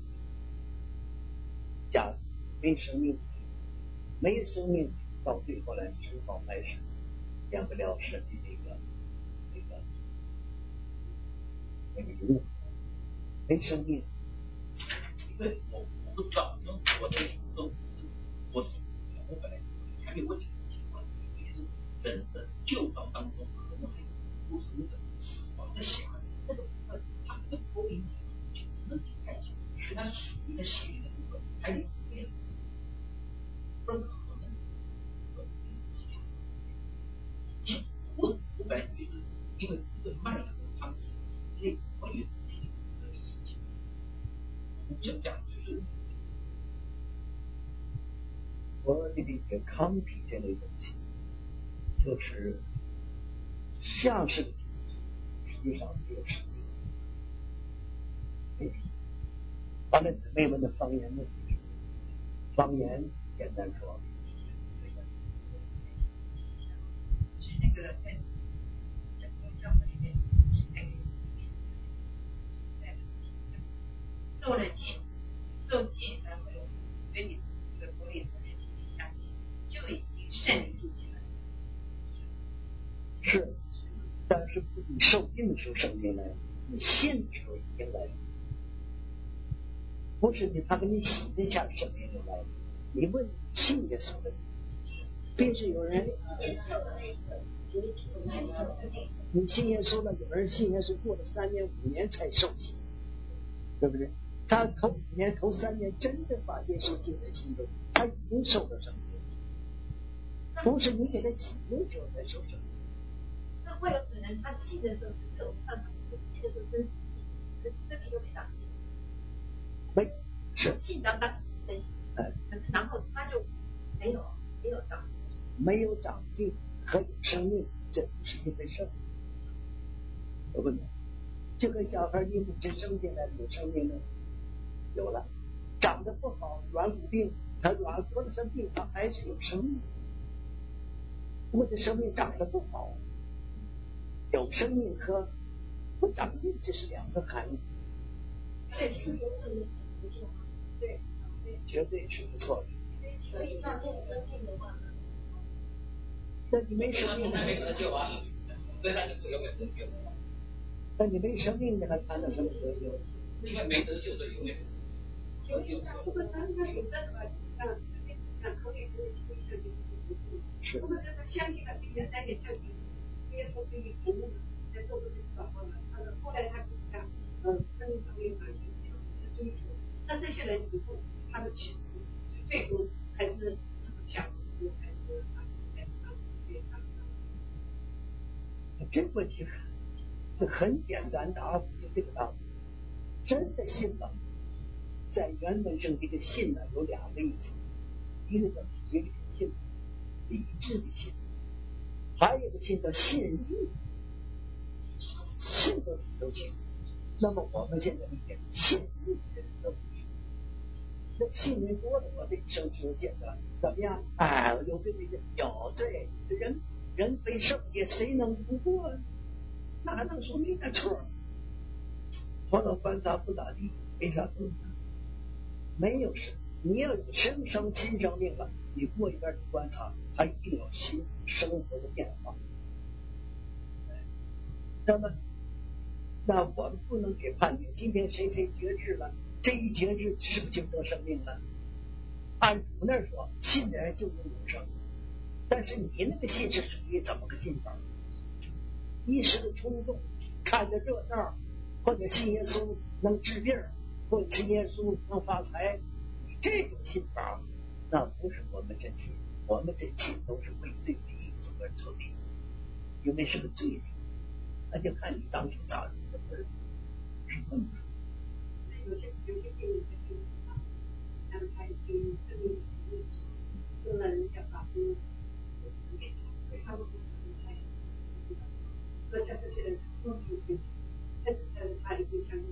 没生命的，没有生命到最后来只好还是两个了神的那个油，没生命。 因为我不知道，因为我的领受是我本来还没有问你的情况，以为是人的旧道当中可能还有不是那个死亡的匣子，那个部分它可能脱离就不能太小，所以它是属于一个邪灵的部分，还有别的事，不可能。我本来以为是因为这个麦子跟汤水之类，我以为这个是生理性情，我不想讲就是。 我的理解，康体这类东西，就是像是个体，实际上没有生命。完了，姊妹们的方言问题，方言简单说， 是那个在整个教会里面，那个受了戒，受戒，然后对你这个国里承认心里相信，就已经圣灵住进来。 是，但是你受浸的时候圣灵来了，你信的时候已经来了，不是他给你洗一下圣灵就来了。你问你信耶稣的，并是有人你信耶稣了，有人信耶稣过了3年5年才受洗，对不对？他头5年头3年真的把耶稣进在心中，他已经受了圣灵，不是你给他洗的时候才受圣灵。 那会有可能他信的时候是这种看法，信的时候真是信，可是这个又没长进， 没是信当真信，可是然后他就没有长进， 没有长进和有生命这不是一回事。我问你，就跟小孩你母亲生下来有生命了，有了，长得不好，软骨病，他软得了生病，他还是有生命。我的生命长得不好，有生命和不长进这是两个含义。 对，是有可能不错，对， 绝对是不错的。 所以像这种生命的话呢， 那你没生命， 没得救啊！所以他就不永远得救。 那你没生命，你还谈到什么得救？ 是因为没得救，所以永远得救。 如果他有这个像口里这个倾向就是不住，如果他相信了这个3点圣经，耶稣这个节目的， 才做这个转换嘛。后来他生命上面哪些强烈的追求，那这些人以后他的去最终还是是不想还是这个问题是很简单答复，就这个答复。真的信了，在原文上这个信呢有两个意思，一个叫觉的信，理智的信，还有一个信叫信义，信的都行。那么我们现在理解信义的人都那信人多了，我这一生就简单，怎么样？哎，有罪没罪？有罪，人非圣洁，谁能不过？哪能说没点错？头脑观察不咋地，没啥用。没有事，你要有新生命了，你过一边去观察，它一定有新生活的变化。那我们不能给判定今天谁觉知了，这一觉知是不是就得生命了？按主那说，信的人就有永生，但是你那个信是属于怎么个信法？一时的冲动，看着热闹，或者信耶稣能治病，或者信耶稣能发财，你这种信法，那不是我们这信，我们这信都是为罪的意思而做的，因为是个罪人，那就看你当初咋入的门，是这么说。 有些病人在病床上，像他有生命的时候，用了人家把病传给他，他不是他也那像这些人都没有追求，但是他一定相信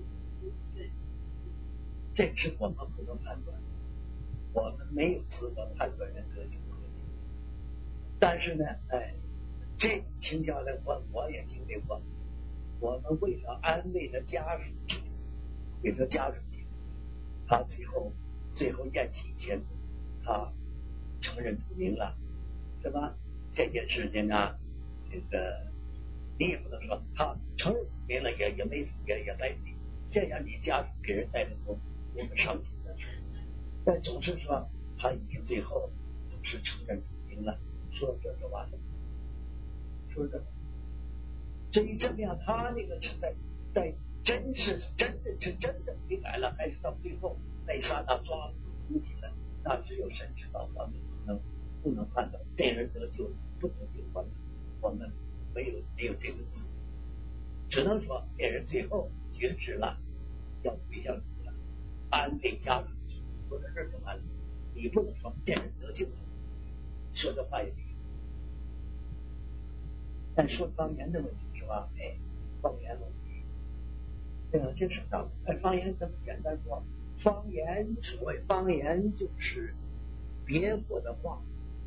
这是我们不能判断，我们没有资格判断人得救不得救。但是呢，这种情况呢，我也经历过。我们为了安慰了家属，给他家属记，他最后咽气以前，他承认不明了，是吧？这件事情啊，这个你也不能说他承认不明了，也没来理，这样你家属给人带来多么伤心的事。但总是说他已经最后总是承认不明了，说这就完了，说这。至于怎么样，他那个在真的明白了，还是到最后那刹那抓住东西了，那只有神知道，我们不能判断这人得救不得救，我们没有这个资格，只能说这人最后觉知了，要归向主了，安慰家属，说到这就完了。你不能说这人得救了，说这话也没有。但说方言的问题是吧？方言问题，这是道理。方言这么简单说，方言所谓方言就是别国的话，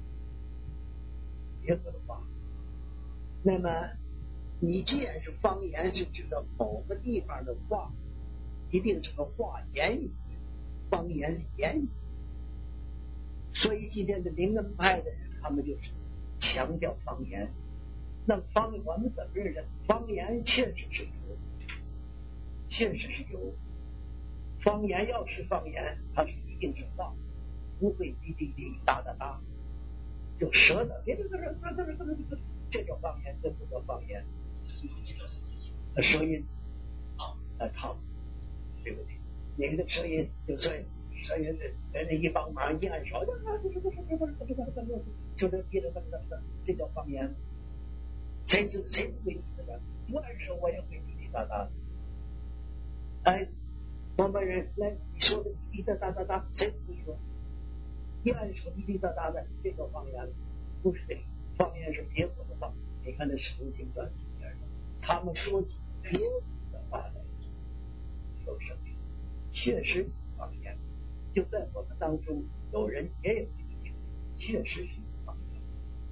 那么你既然是方言，是指的某个地方的话，一定是个话言语，方言是言语。所以今天的灵恩派的人，他们就是强调方言。那我们怎么认识？方言确实是有。方言要是方言，它是一定是话，不会滴滴滴哒哒哒，就舌头这种方言，这不叫方言。舌音唱，对不对？你的声音就是声音是人家一帮忙一按手，就能滴着这叫方言。谁不会滴的？不按手我也会滴滴答答。某人来，你说的滴滴答答，谁不会说？一按手滴滴答答的，这叫方言，不是这个方言是别国的话。你看那使徒行传里面，他们说起别国的话来，有生命，确实方言。就在我们当中，有人也有这个经历，确实是方言。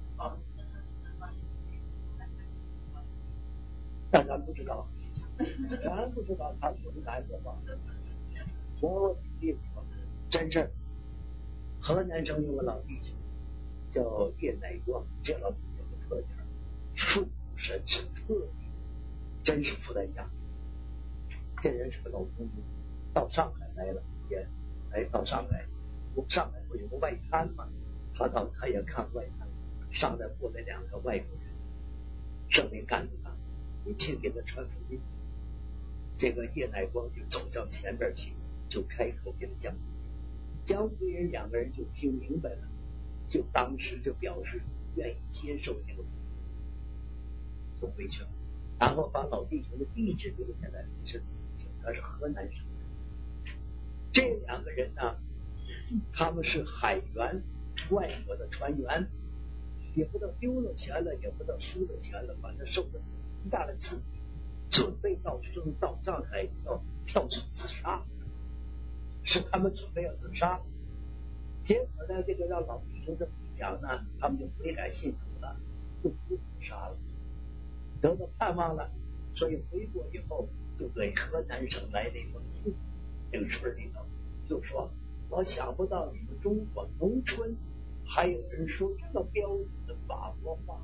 但咱不知道，他说的哪国话。我举例子说，真事，河南省有个老弟兄叫叶乃光，这老弟兄有个特点，顺服神是特别，真是负担家。这人是个老公公，到上海来了，到上海不有个外滩嘛，他也看外滩，上来过来2个外国人，圣灵感动他， 你去给他传福音。这个叶乃光就走到前边去，就开口给他讲，讲福音，两个人就听明白了，就当时就表示愿意接受这个，就回去了。然后把老弟兄的地址留下来，他是河南省的。这两个人呢，他们是海员，外国的船员，也不知道丢了钱了，也不知道输了钱了，反正受了极大的刺激，准备到上海跳水自杀，是他们准备要自杀。结果呢，这个让老弟兄这么一讲呢，他们就悔改信主了，就不自杀了，得到盼望了。所以回国以后，就给河南省来了一封信，这个村里头就说，我想不到你们中国农村还有人说这么标准的法国话。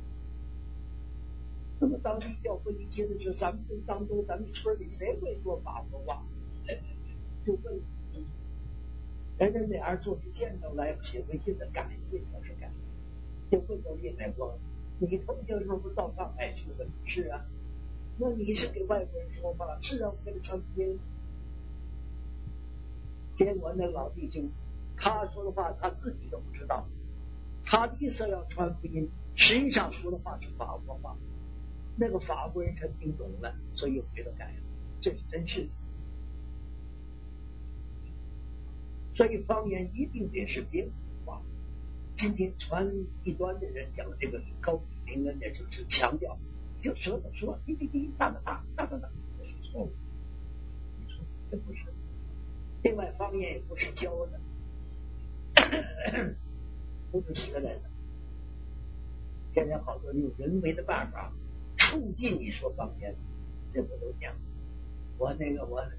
那么当地教会一接的是咱们这当中，咱们村里谁会说法国话？就问人家那样做出见证来，写回信的感谢表示感谢，就问到叶乃光，你头些时候不到上海去了？是啊。那你是给外国人说话？是啊，我给他传福音。结果那老弟兄他说的话他自己都不知道，他的意思要传福音，实际上说的话是法国话，那个法国人才听懂了，所以给他改了，这是真事情。所以方言一定得是别话。今天传异端的人讲这个高举灵恩的，就是强调你就舌头说滴滴滴哒哒哒哒哒哒，这是错误。你说这不是。另外方言也不是教的，不是学来的。现在好多用人为的办法促进你说方言，这我都讲。我那个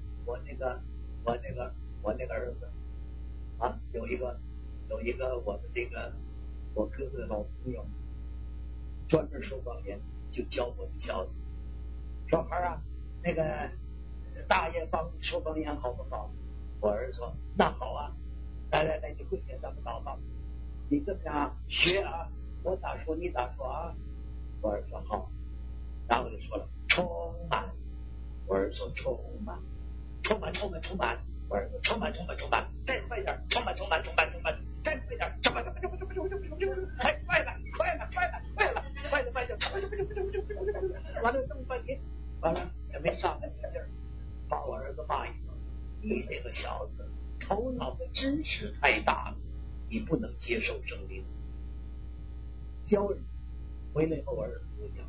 儿子啊，有一个我们这个我哥哥的老朋友，专门说方言，就教我的小子，说孩儿啊，那个大爷说方言好不好？我儿子说那好啊，来，你跪下咱们祷告，你这么样学啊，我咋说你咋说啊？我儿子说好，然后就说了充满，我儿子说充满，我儿子充满，再快点，充满，再快点，快了，完了这么半天，完了也没上来这劲儿，把我儿子骂一顿，你这个小子头脑的知识太大了，你不能接受圣灵。教人回来以后，我儿子给我讲，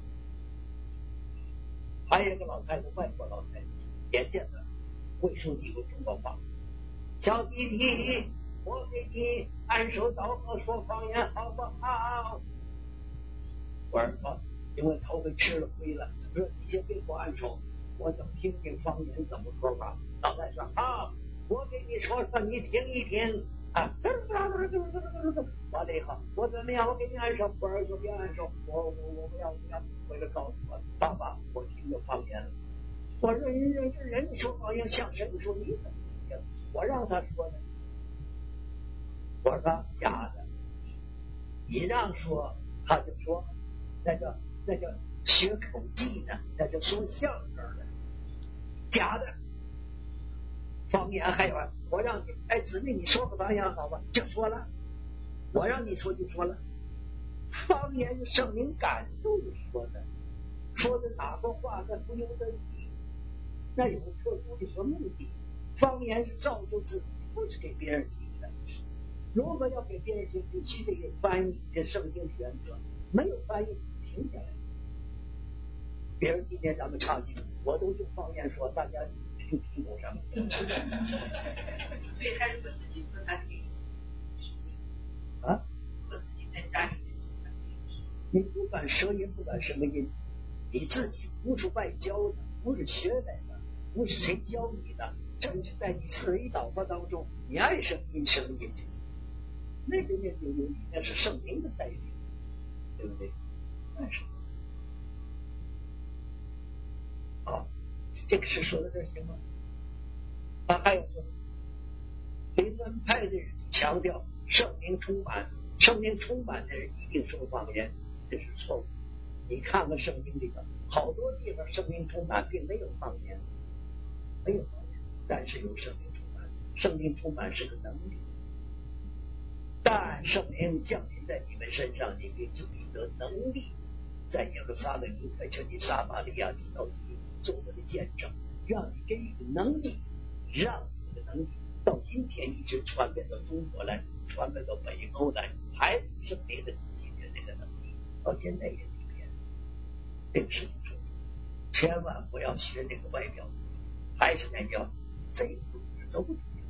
还有一个老太太，外国老太太，眼见的会说几个中国话，小弟弟，我给你按手祷告说方言好不好？我儿子说，因为头回吃了亏了，说你先别给我按手，我想听听方言怎么说法。老太太说好，我给你说说，你听一听啊。完了以后，我怎么样？我给你按手。我儿子说别按手，我不要，回来告诉我爸爸，我听着方言了。我说人说方言像神说，你怎么听？我让他说的。我说假的，你让说他就说，那叫学口技呢，那叫说相声的，假的。方言还有，我让你姊妹你说个方言好吧，就说了，我让你说就说了。方言是圣灵感动说的，说的哪个话那不由得你，那有特殊的一个目的。方言是造就自己，不是给别人听的。如果要给别人听，必须得有翻译，这圣经的原则，没有翻译停下来。比如今天咱们唱经，我都用方言说，大家听懂什么？ 所以他如果自己说他听啊， 如果自己在家里面说他听， 你不管舌音，不管什么音，你自己不是外教的，不是学来的，不是谁教你的，正是在你思维祷告当中，你爱什么音什么音去，那个念就有你，那是圣灵的带领，对不对？那是。好，这个是说到这儿行吗？他还有说，灵恩派的人强调圣灵充满的人一定说方言，这是错误。 你看看圣经里头，好多地方圣灵充满，并没有方言，没有方言，但是有圣灵充满。圣灵充满是个能力，但圣灵降临在你们身上，你们就必得能力，在耶路撒冷、犹太、全地、撒玛利亚直到地做我的见证，让你这个能力，让你这个能力到今天一直传遍到中国来，传遍到北欧来，还是圣灵的今天这个能力，到现在也没变。这个事情说，千万不要学那个外表，还是那句话，这一步是走不出去。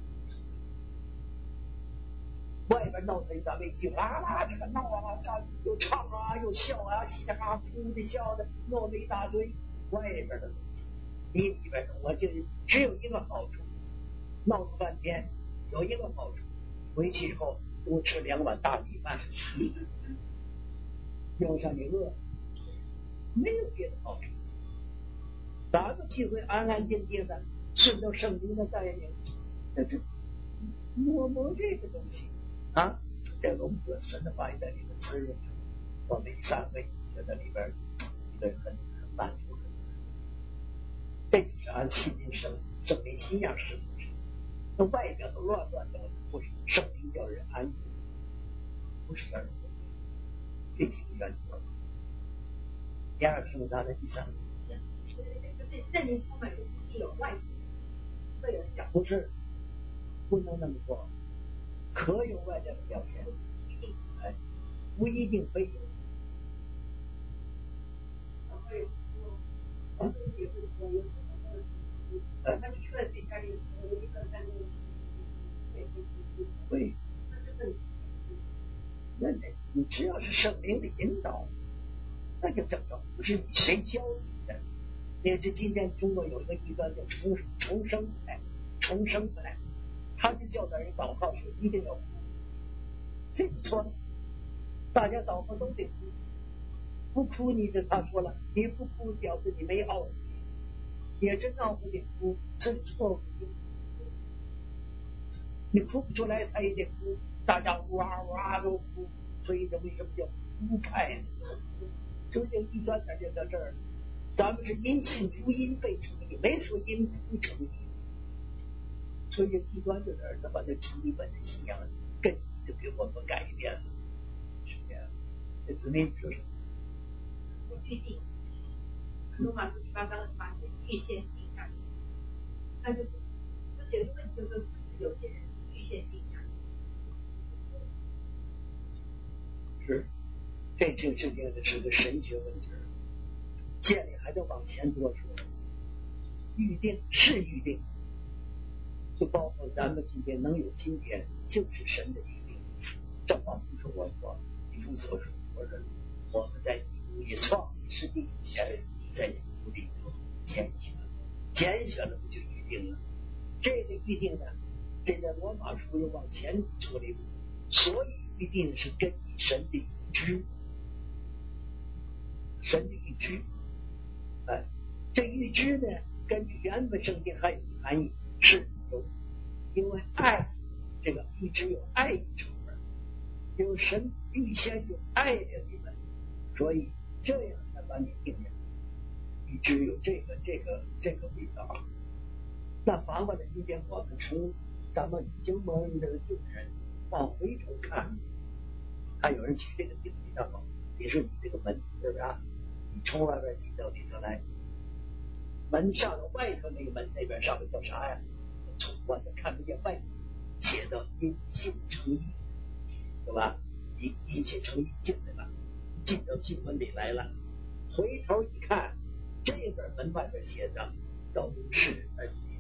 外边闹腾咱们就啦啦这个闹啊，又唱啊，又笑啊，嘻哈哭的笑的，闹了一大堆。外边的东西，你里边的，我就只有一个好处，闹了半天有一个好处，回去以后多吃2碗大米饭，要让你饿，没有别的好处。咱们聚会安安静静的，顺着圣经的带领，这摸这个东西啊，在我们和神的话语在里面滋润，我们3位就在里边一个很满足很滋润。这就是按信灵圣灵信仰是不是？那外表都乱的，不是圣灵叫人安定，不是叫人安定。这几个原则。第二个是啥呢？第三个。 就是圣灵充满就不必有外形，会有小。 不是，不能那么说，可有外在的表现，哎，不一定非有。那你课在家里的时候，有一个在会，那你只要是圣灵的引导，那就正常，不是你谁教你的。你这今天中国有一个异端叫重生派，他就教导人祷告时一定要哭，这不错。大家祷告都得哭，不哭你这他说了，你不哭表示你没奥秘，也真奥不得哭，是错误的。你哭不出来，他也得哭，大家哇哇都哭，所以这为什么叫哭派呢？就这异端点就在这儿，咱们是因信福音被称义，没说因哭称义，所以这异端就在这儿，他把这基本的信仰根基就给我们改变了，是这样。这子民说什么？ 预定，罗马书18章28节预先定下，那就是有一个问题，就是有些人预先定下， 是这事情是个神学问题，建立还得往前多说。预定是预定，就包括咱们今天能有今天，就是神的预定。这话不是我说，以弗所书说的，我们在基督里创立世界以前，在基督里头拣选了不就预定了？这个预定呢，这个罗马书又往前出了一步，所以预定是根据神的预知，神的预知，这预知呢，根据原本圣经还有含义，是有，因为爱这个预知有爱的成分，有神预先就爱着你们，所以这样才把你定下。预知有这个味道。那反过来，今天我们从咱们已经蒙得救的人往回头看，还有人举这个例子比较好，比如说你这个门，是不是啊？你从外边进到里头来，门上的外头那个门那边上面叫啥呀？从外头看不见外头写到因信称义，对吧？因信称义进来了，进到经文里来了，回头一看，这边门外边写着都是恩典，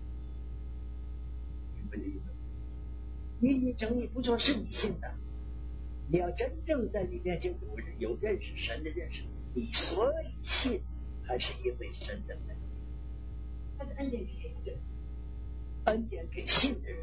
明白这意思？因信称义不说是你信的，你要真正在里面就有认识神的认识，你所以信还是因为神的恩典。 他是恩典给谁的人？ 恩典给信的人，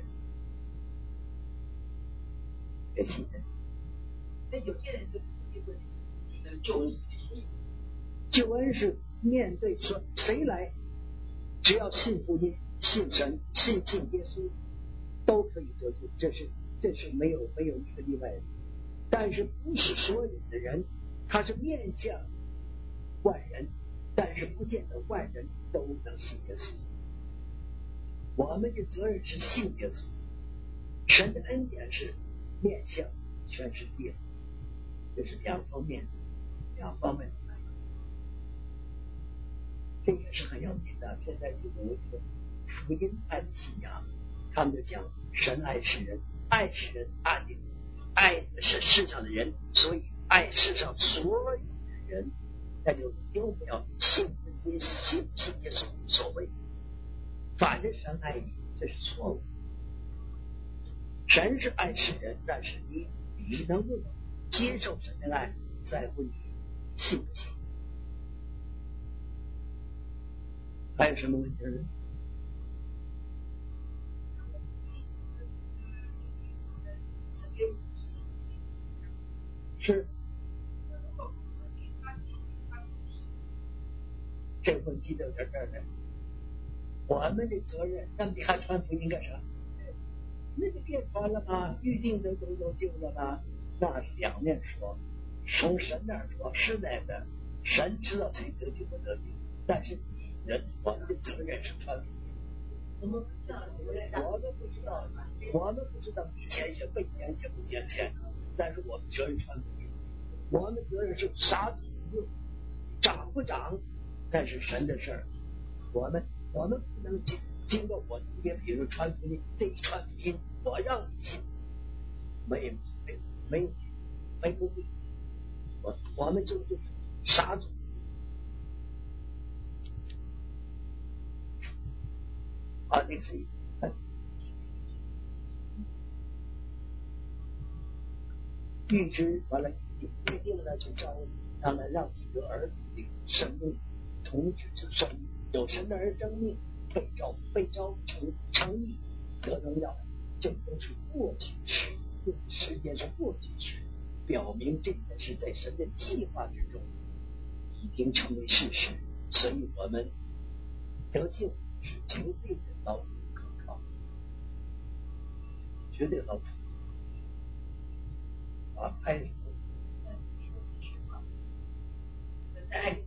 给信的人。 那有些人就救恩， 救恩是面对说谁来，只要信福音、信神、信耶稣，都可以得救，这是没有一个例外的。但是不是所有的人，他是面向万人，但是不见得万人都能信耶稣。我们的责任是信耶稣，神的恩典是面向全世界，这是两方面的来，这也是很要紧的。现在就有这个福音派的信仰，他们就讲神爱世人，爱世人爱世上的人，所以爱世上所有的人。那就你要不要信不信耶稣无所谓，反正神爱你，这是错误。神是爱世人，但是你能不能接受神的爱，在乎你信不信。还有什么问题呢？是这个问题就在这儿呢。我们的责任，那么你还传福音干啥？那就别传了嘛，预定的都救了嘛。那是两面说，从神那儿说是那个神知道谁得救不得救，但是我们的责任是传福音。我们不知道你钱血被钱血不捡钱，但是我们责任传福音。我们责任是撒种子，长不长那是神的事儿。我们不能经过我今天比如传福音，这一传福音我让你信，没不会。我们就是撒种子。啊，那谁？预知完了，预定了就让你的儿子的生命同质是生命，有神的儿生命，被召成义得荣耀，这都是过去式，时间是过去式，表明这件事在神的计划之中已经成为事实，所以我们得救是绝对的牢固可靠，绝对牢固。还有什么？ 在爱里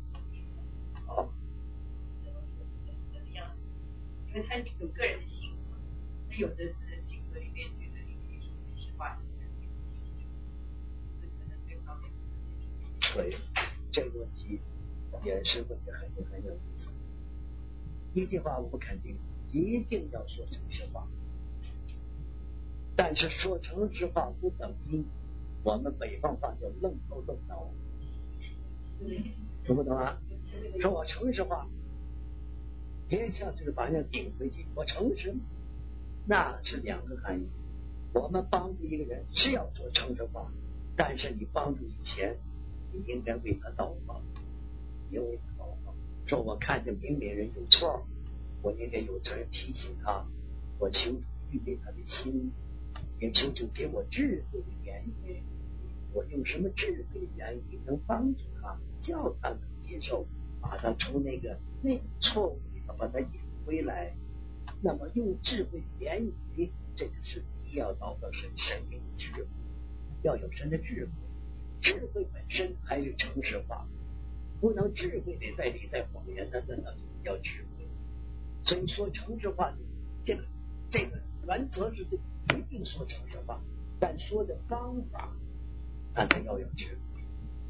怎么样？因为他有个人的性格，他有的是性格里面觉得你可以说诚实话，是可能对方面不接受。 对，这个问题也是问的很有意思。一句话我肯定一定要说诚实话，但是说诚实话不等于我们北方话叫愣头愣脑，懂不懂啊？说我诚实话，别像就是把人顶回去，我诚实，那是两个含义。我们帮助一个人是要说诚实话，但是你帮助以前，你应该为他祷告，说我看见明明人有错，我应该有责任提醒他，我求主预备他的心，也求主给我智慧的言语，我用什么智慧的言语能帮助他，叫他能接受，把他从那个错误里头把他引回来。那么用智慧的言语，这就是你要祷告神给你智慧，要有神的智慧。智慧本身还是诚实话，不能智慧的在里带谎言，那就不叫智慧。所以说诚实话，这个原则是对，一定说诚实话，但说的方法那得要有智慧。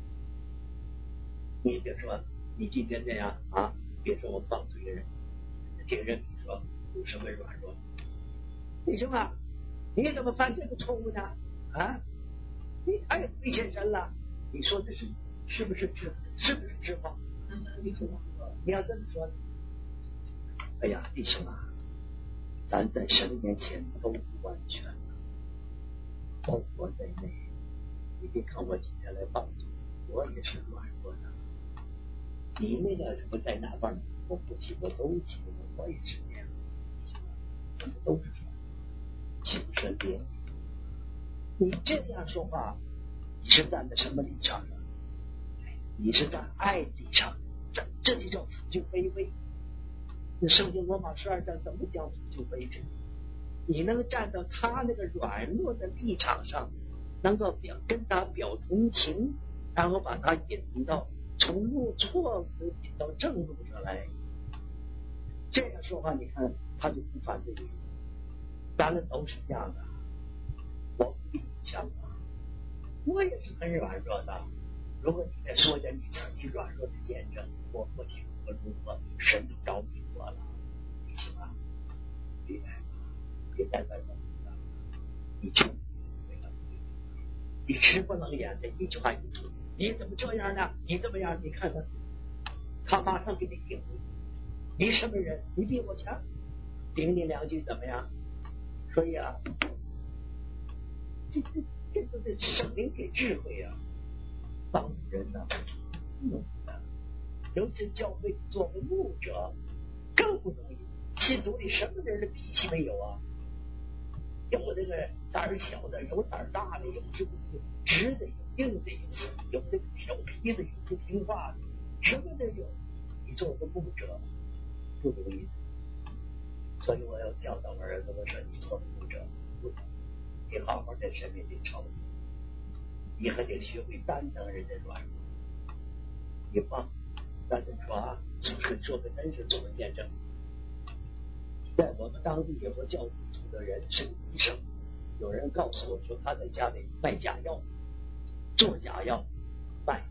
你比如说你今天这样啊，比如说我帮助一个人，这个人比如说有什么软弱，弟兄啊，你怎么犯这个错误呢？啊，你太亏欠神了。你说的是不是智话？你要这么说，哎呀，弟兄啊，咱在神面前都不完全了，包括在内。你别看我今天来帮助你，我也是软弱的。你那个什么在哪块我不起，我都起，我也是这样的。弟兄啊，我们都是软弱的，求神怜悯。你这样说话，你是站在什么立场上？你是在爱立场，这就叫俯就卑微。那圣经罗马12章怎么讲俯就卑微？你能站到他那个软弱的立场上，能够跟他表同情，然后把他引到从错误引到正路上来。这样说话，你看他就不反对你。咱们都是一样的，我不比你强啊，我也是很软弱的。如果你再说点你自己软弱的见证，我过去如何，神都着迷我了。弟兄啊，别再乱说了，你就你吃不冷眼的一句话一吐，你怎么这样呢？你怎么样？你看看，他马上给你顶回。你什么人？你比我强，顶你两句怎么样？所以啊，这都得圣灵给智慧啊，帮助人呢。尤其教会做个牧者更不容易。信徒里什么人的脾气没有啊？有那个胆小的，有胆大的，有这个直的，有硬的，有那个调皮的，有不听话的，什么都有。你做个牧者不容易的，所以我要教导我儿子，我说你做个牧者不容易，你好好在神面前操练，你还得学会担当人的软弱。你棒，咱这么说啊，说个真是做个见证。在我们当地有个教育负责人是个医生，有人告诉我说他在家里卖假药，做假药卖。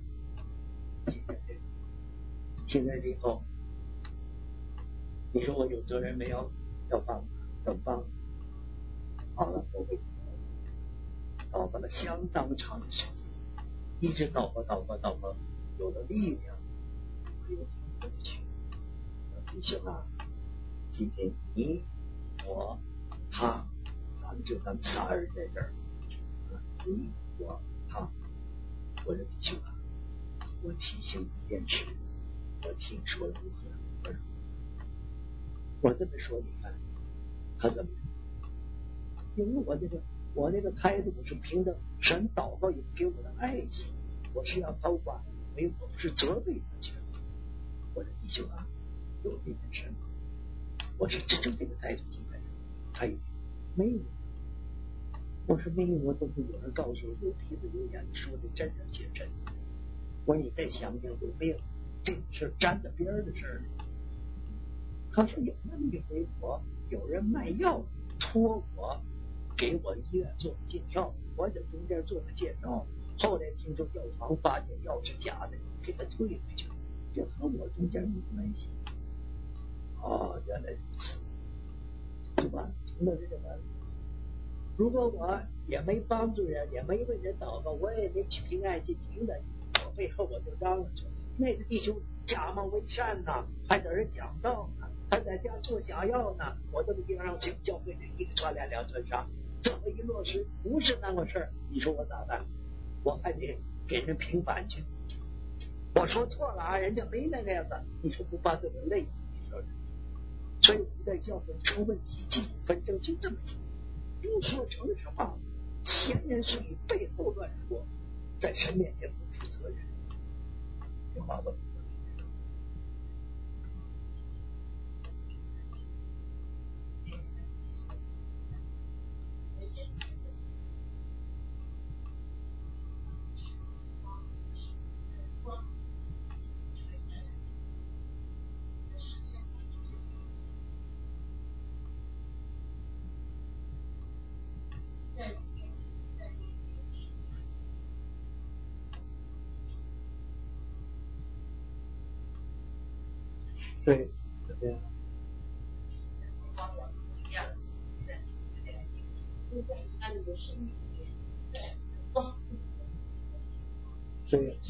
现在以后，你说我有责任没有？要帮怎么帮？好了，我会祷告了相当长的时间，一直祷告，有了力量，我就去。弟兄啊，今天你我他，咱们仨人在这儿，你我他，我的弟兄啊，我提醒一件事，我听说如何，我这么说，你看他怎么样？因为我那个态度是凭着神祷告有给我的爱情，我是要他挽回，我不是责备他去。我的弟兄啊，有这件事吗？我是支持这个态度进来，他也没有。我说没有，我怎么有人告诉我有鼻子有眼说的真而且真？我说你再想想有没有这个事沾着边的事？他说有那么一回，有人卖药托我给我医院做个介绍，我在中间做个介绍，后来听说药房发现药是假的，给他退回去了，这和我中间没关系。原来如此，就完了，听到这就完了。如果我也没帮助人，也没为人祷告，我也没去平安进平的，我背后我就嚷嚷说那个弟兄假冒为善呐，还在这讲道呢，还在家做假药呢，我这么一让教会里一个传两传三，这么一落实不是那回事，你说我咋办？我还得给人平反去。我说错了啊，人家没那个样子，你说不把这个累死？你说，所以我们在教会出问题、记录纷争就这么出。不说诚实话，闲言碎语，背后乱说，在神面前不负责任，这话我对，怎么样？对，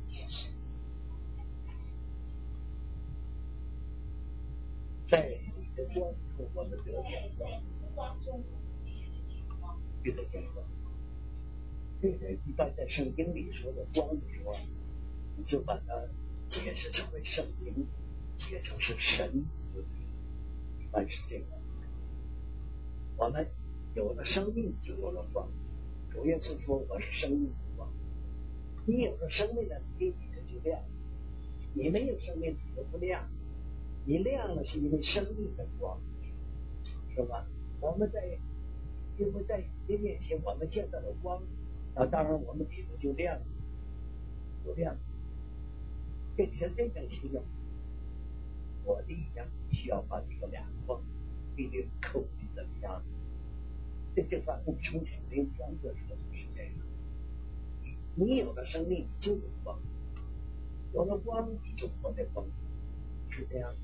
在你的光中，我们得见光，遇得见光。这个一般在圣经里说的光的时候，你就把它解释成为圣灵，解成是神就对了。一般是这个。我们有了生命就有了光，主耶稣说我是生命的光。你有了生命了，你里头就亮；你没有生命里头不亮。你亮了是因为生命的光，是吧？我们因为在你的面前，我们见到了光，当然我们里头就亮了，就亮了。 这个是真正形容。我的意见需要把这个两个必定扣的怎么样？这就算不成属灵原则说就是这样。你有了生命，你就有光；有了光，你就活在光，是这样的。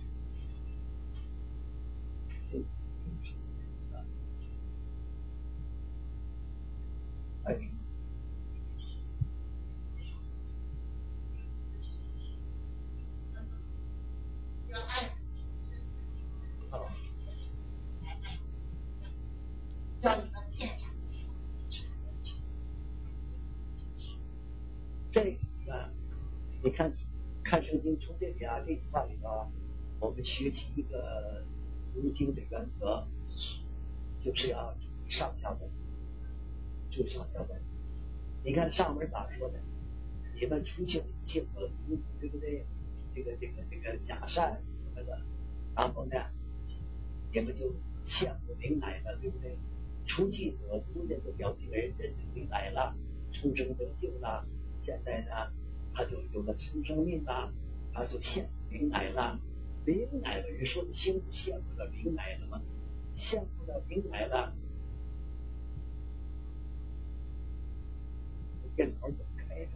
这就是哎。 叫你们见证。 这里啊，你看圣经从这里啊这句话里头，我们学习一个读经的原则，就是要注意上下文，注意上下文。你看上文咋说的？你们除去理性和毒，对不对？这个假善什么的，然后呢，你们就羡慕灵奶了，对不对？除去恶毒的，就表这个人认定灵奶了，重生得救了。现在呢，他就有了新生命了，他就羡慕灵奶了。灵奶的人说的清楚，羡慕了灵奶了吗？羡慕了灵奶了，电脑怎么开着？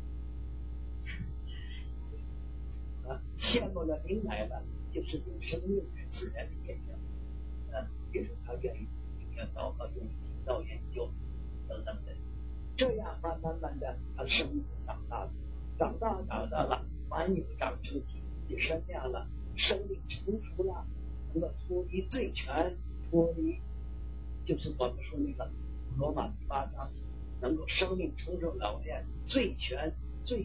羡慕了灵奶了，就是有生命的自然的现象。比如他愿意听听祷告，愿意听到研究等等的，这样慢慢的，他生命长大了，长大了，满有长成体的身量了，生命成熟了，能够脱离罪权，脱离就是我们说那个罗马第8章，能够生命成熟老练，罪权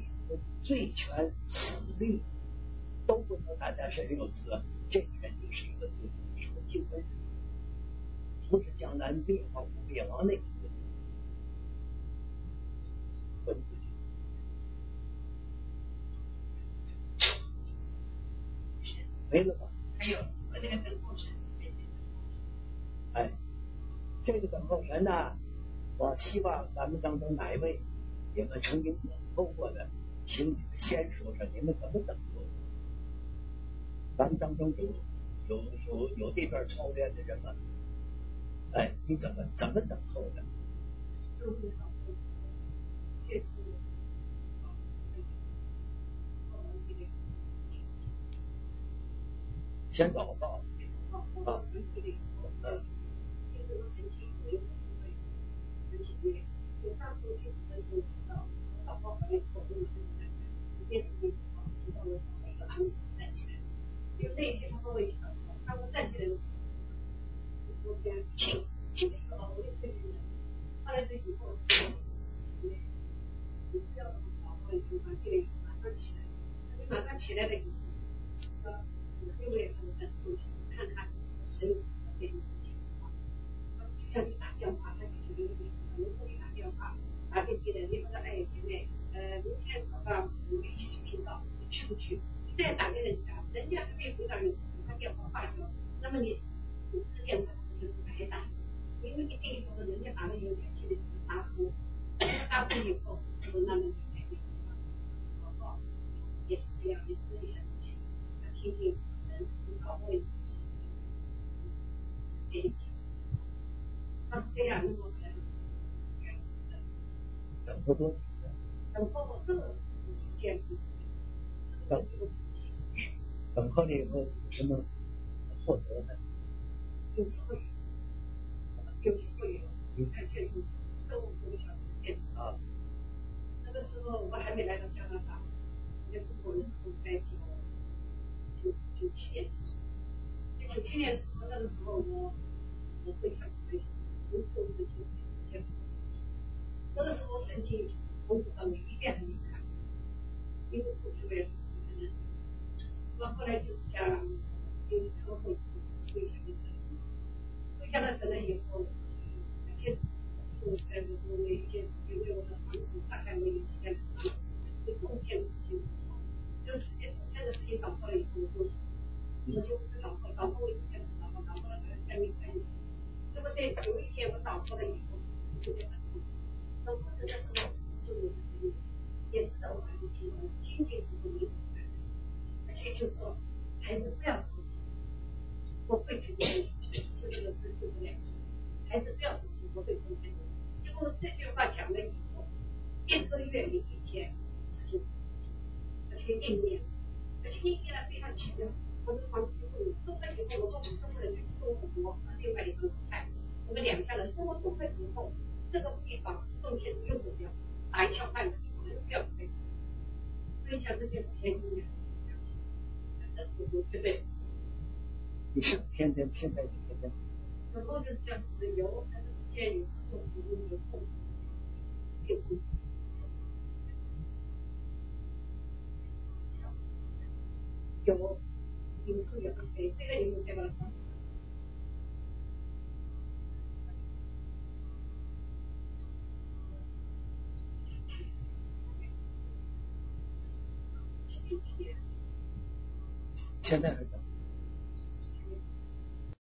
死律都不能在他身上责，这个人就是一个得救的救恩人，不是将来灭亡不灭亡那个得救。没了吧？ 还有和那个等候神。 哎，这个等候神呢，我希望咱们当中哪一位你们曾经等候过的，请你们先说说你们怎么等候的。咱们当中有这段操练的人吗？哎，你怎么等候的？先祷告啊， 就是我曾经有一个很体面，就当时信主的时候知道，我祷告完了以后，我马上就变成一个提到了每个安站起来，就那一天他跟我一起祷告，当我站起来的时候，我这样请了以后，我就特别的，后来这以后，你不要祷告以后这个马上起来，你马上起来了以后，因为他们在后期看他神有什么给你。就像你打电话，他就觉得如果你打电话打给别人，你说哎姐妹，明天早上我们一起去听到，你去不去？你再打给人家，人家还没回答你，他电话挂掉，那么你这电话就是白打，因为你这一头人家打了有点气的答复，答复以后，那么你才会祷告，也是这样，也是这想去，要听听神祷告的事，是这一点。他是这样，那么等候多久？ 等候这个时间， 等候了以后有什么获得呢？ 有时候有在线上生活中的小条件啊。那个时候我还没来到加拿大，我在中国的时候，在97年的时候，97年的时候，那个时候我非常开心，从头的就时间。那个时候圣经从头到尾一遍还没看，因为过去我也是不承认。那后来就讲有车祸跪下的神，跪下的神了以后，感谢主，在我为一件事情，为我的房子大概我有7天的就冬天的事情，这个时间冬天的事情祷告了以后，我就祷告为天祷告了3年快。结果在有一天我祷告了以后，就在等候神，等候神的时候就有个声音，也是在我耳朵听到，今天是不明白， 孩子不要着急，我会成功，就这个字就这两句，孩子不要着急，我会成功。结果这句话讲了以后，1个月有1天事情，而且应验，而且应验了非常奇妙。我是黄皮妇女，动了以后，我跟我们生活的人跟我说，另外一个派，我们2家人跟我动了以后，这个地方动线又怎么样？打一小半个地方不要开。所以像这件事情应验，相信，我说对不对？ 你是天天就天天。 然后就是这样子的有，但是时间有时候有控制，有控制。有时候也会飞，这个也有这个方法。 现在还讲。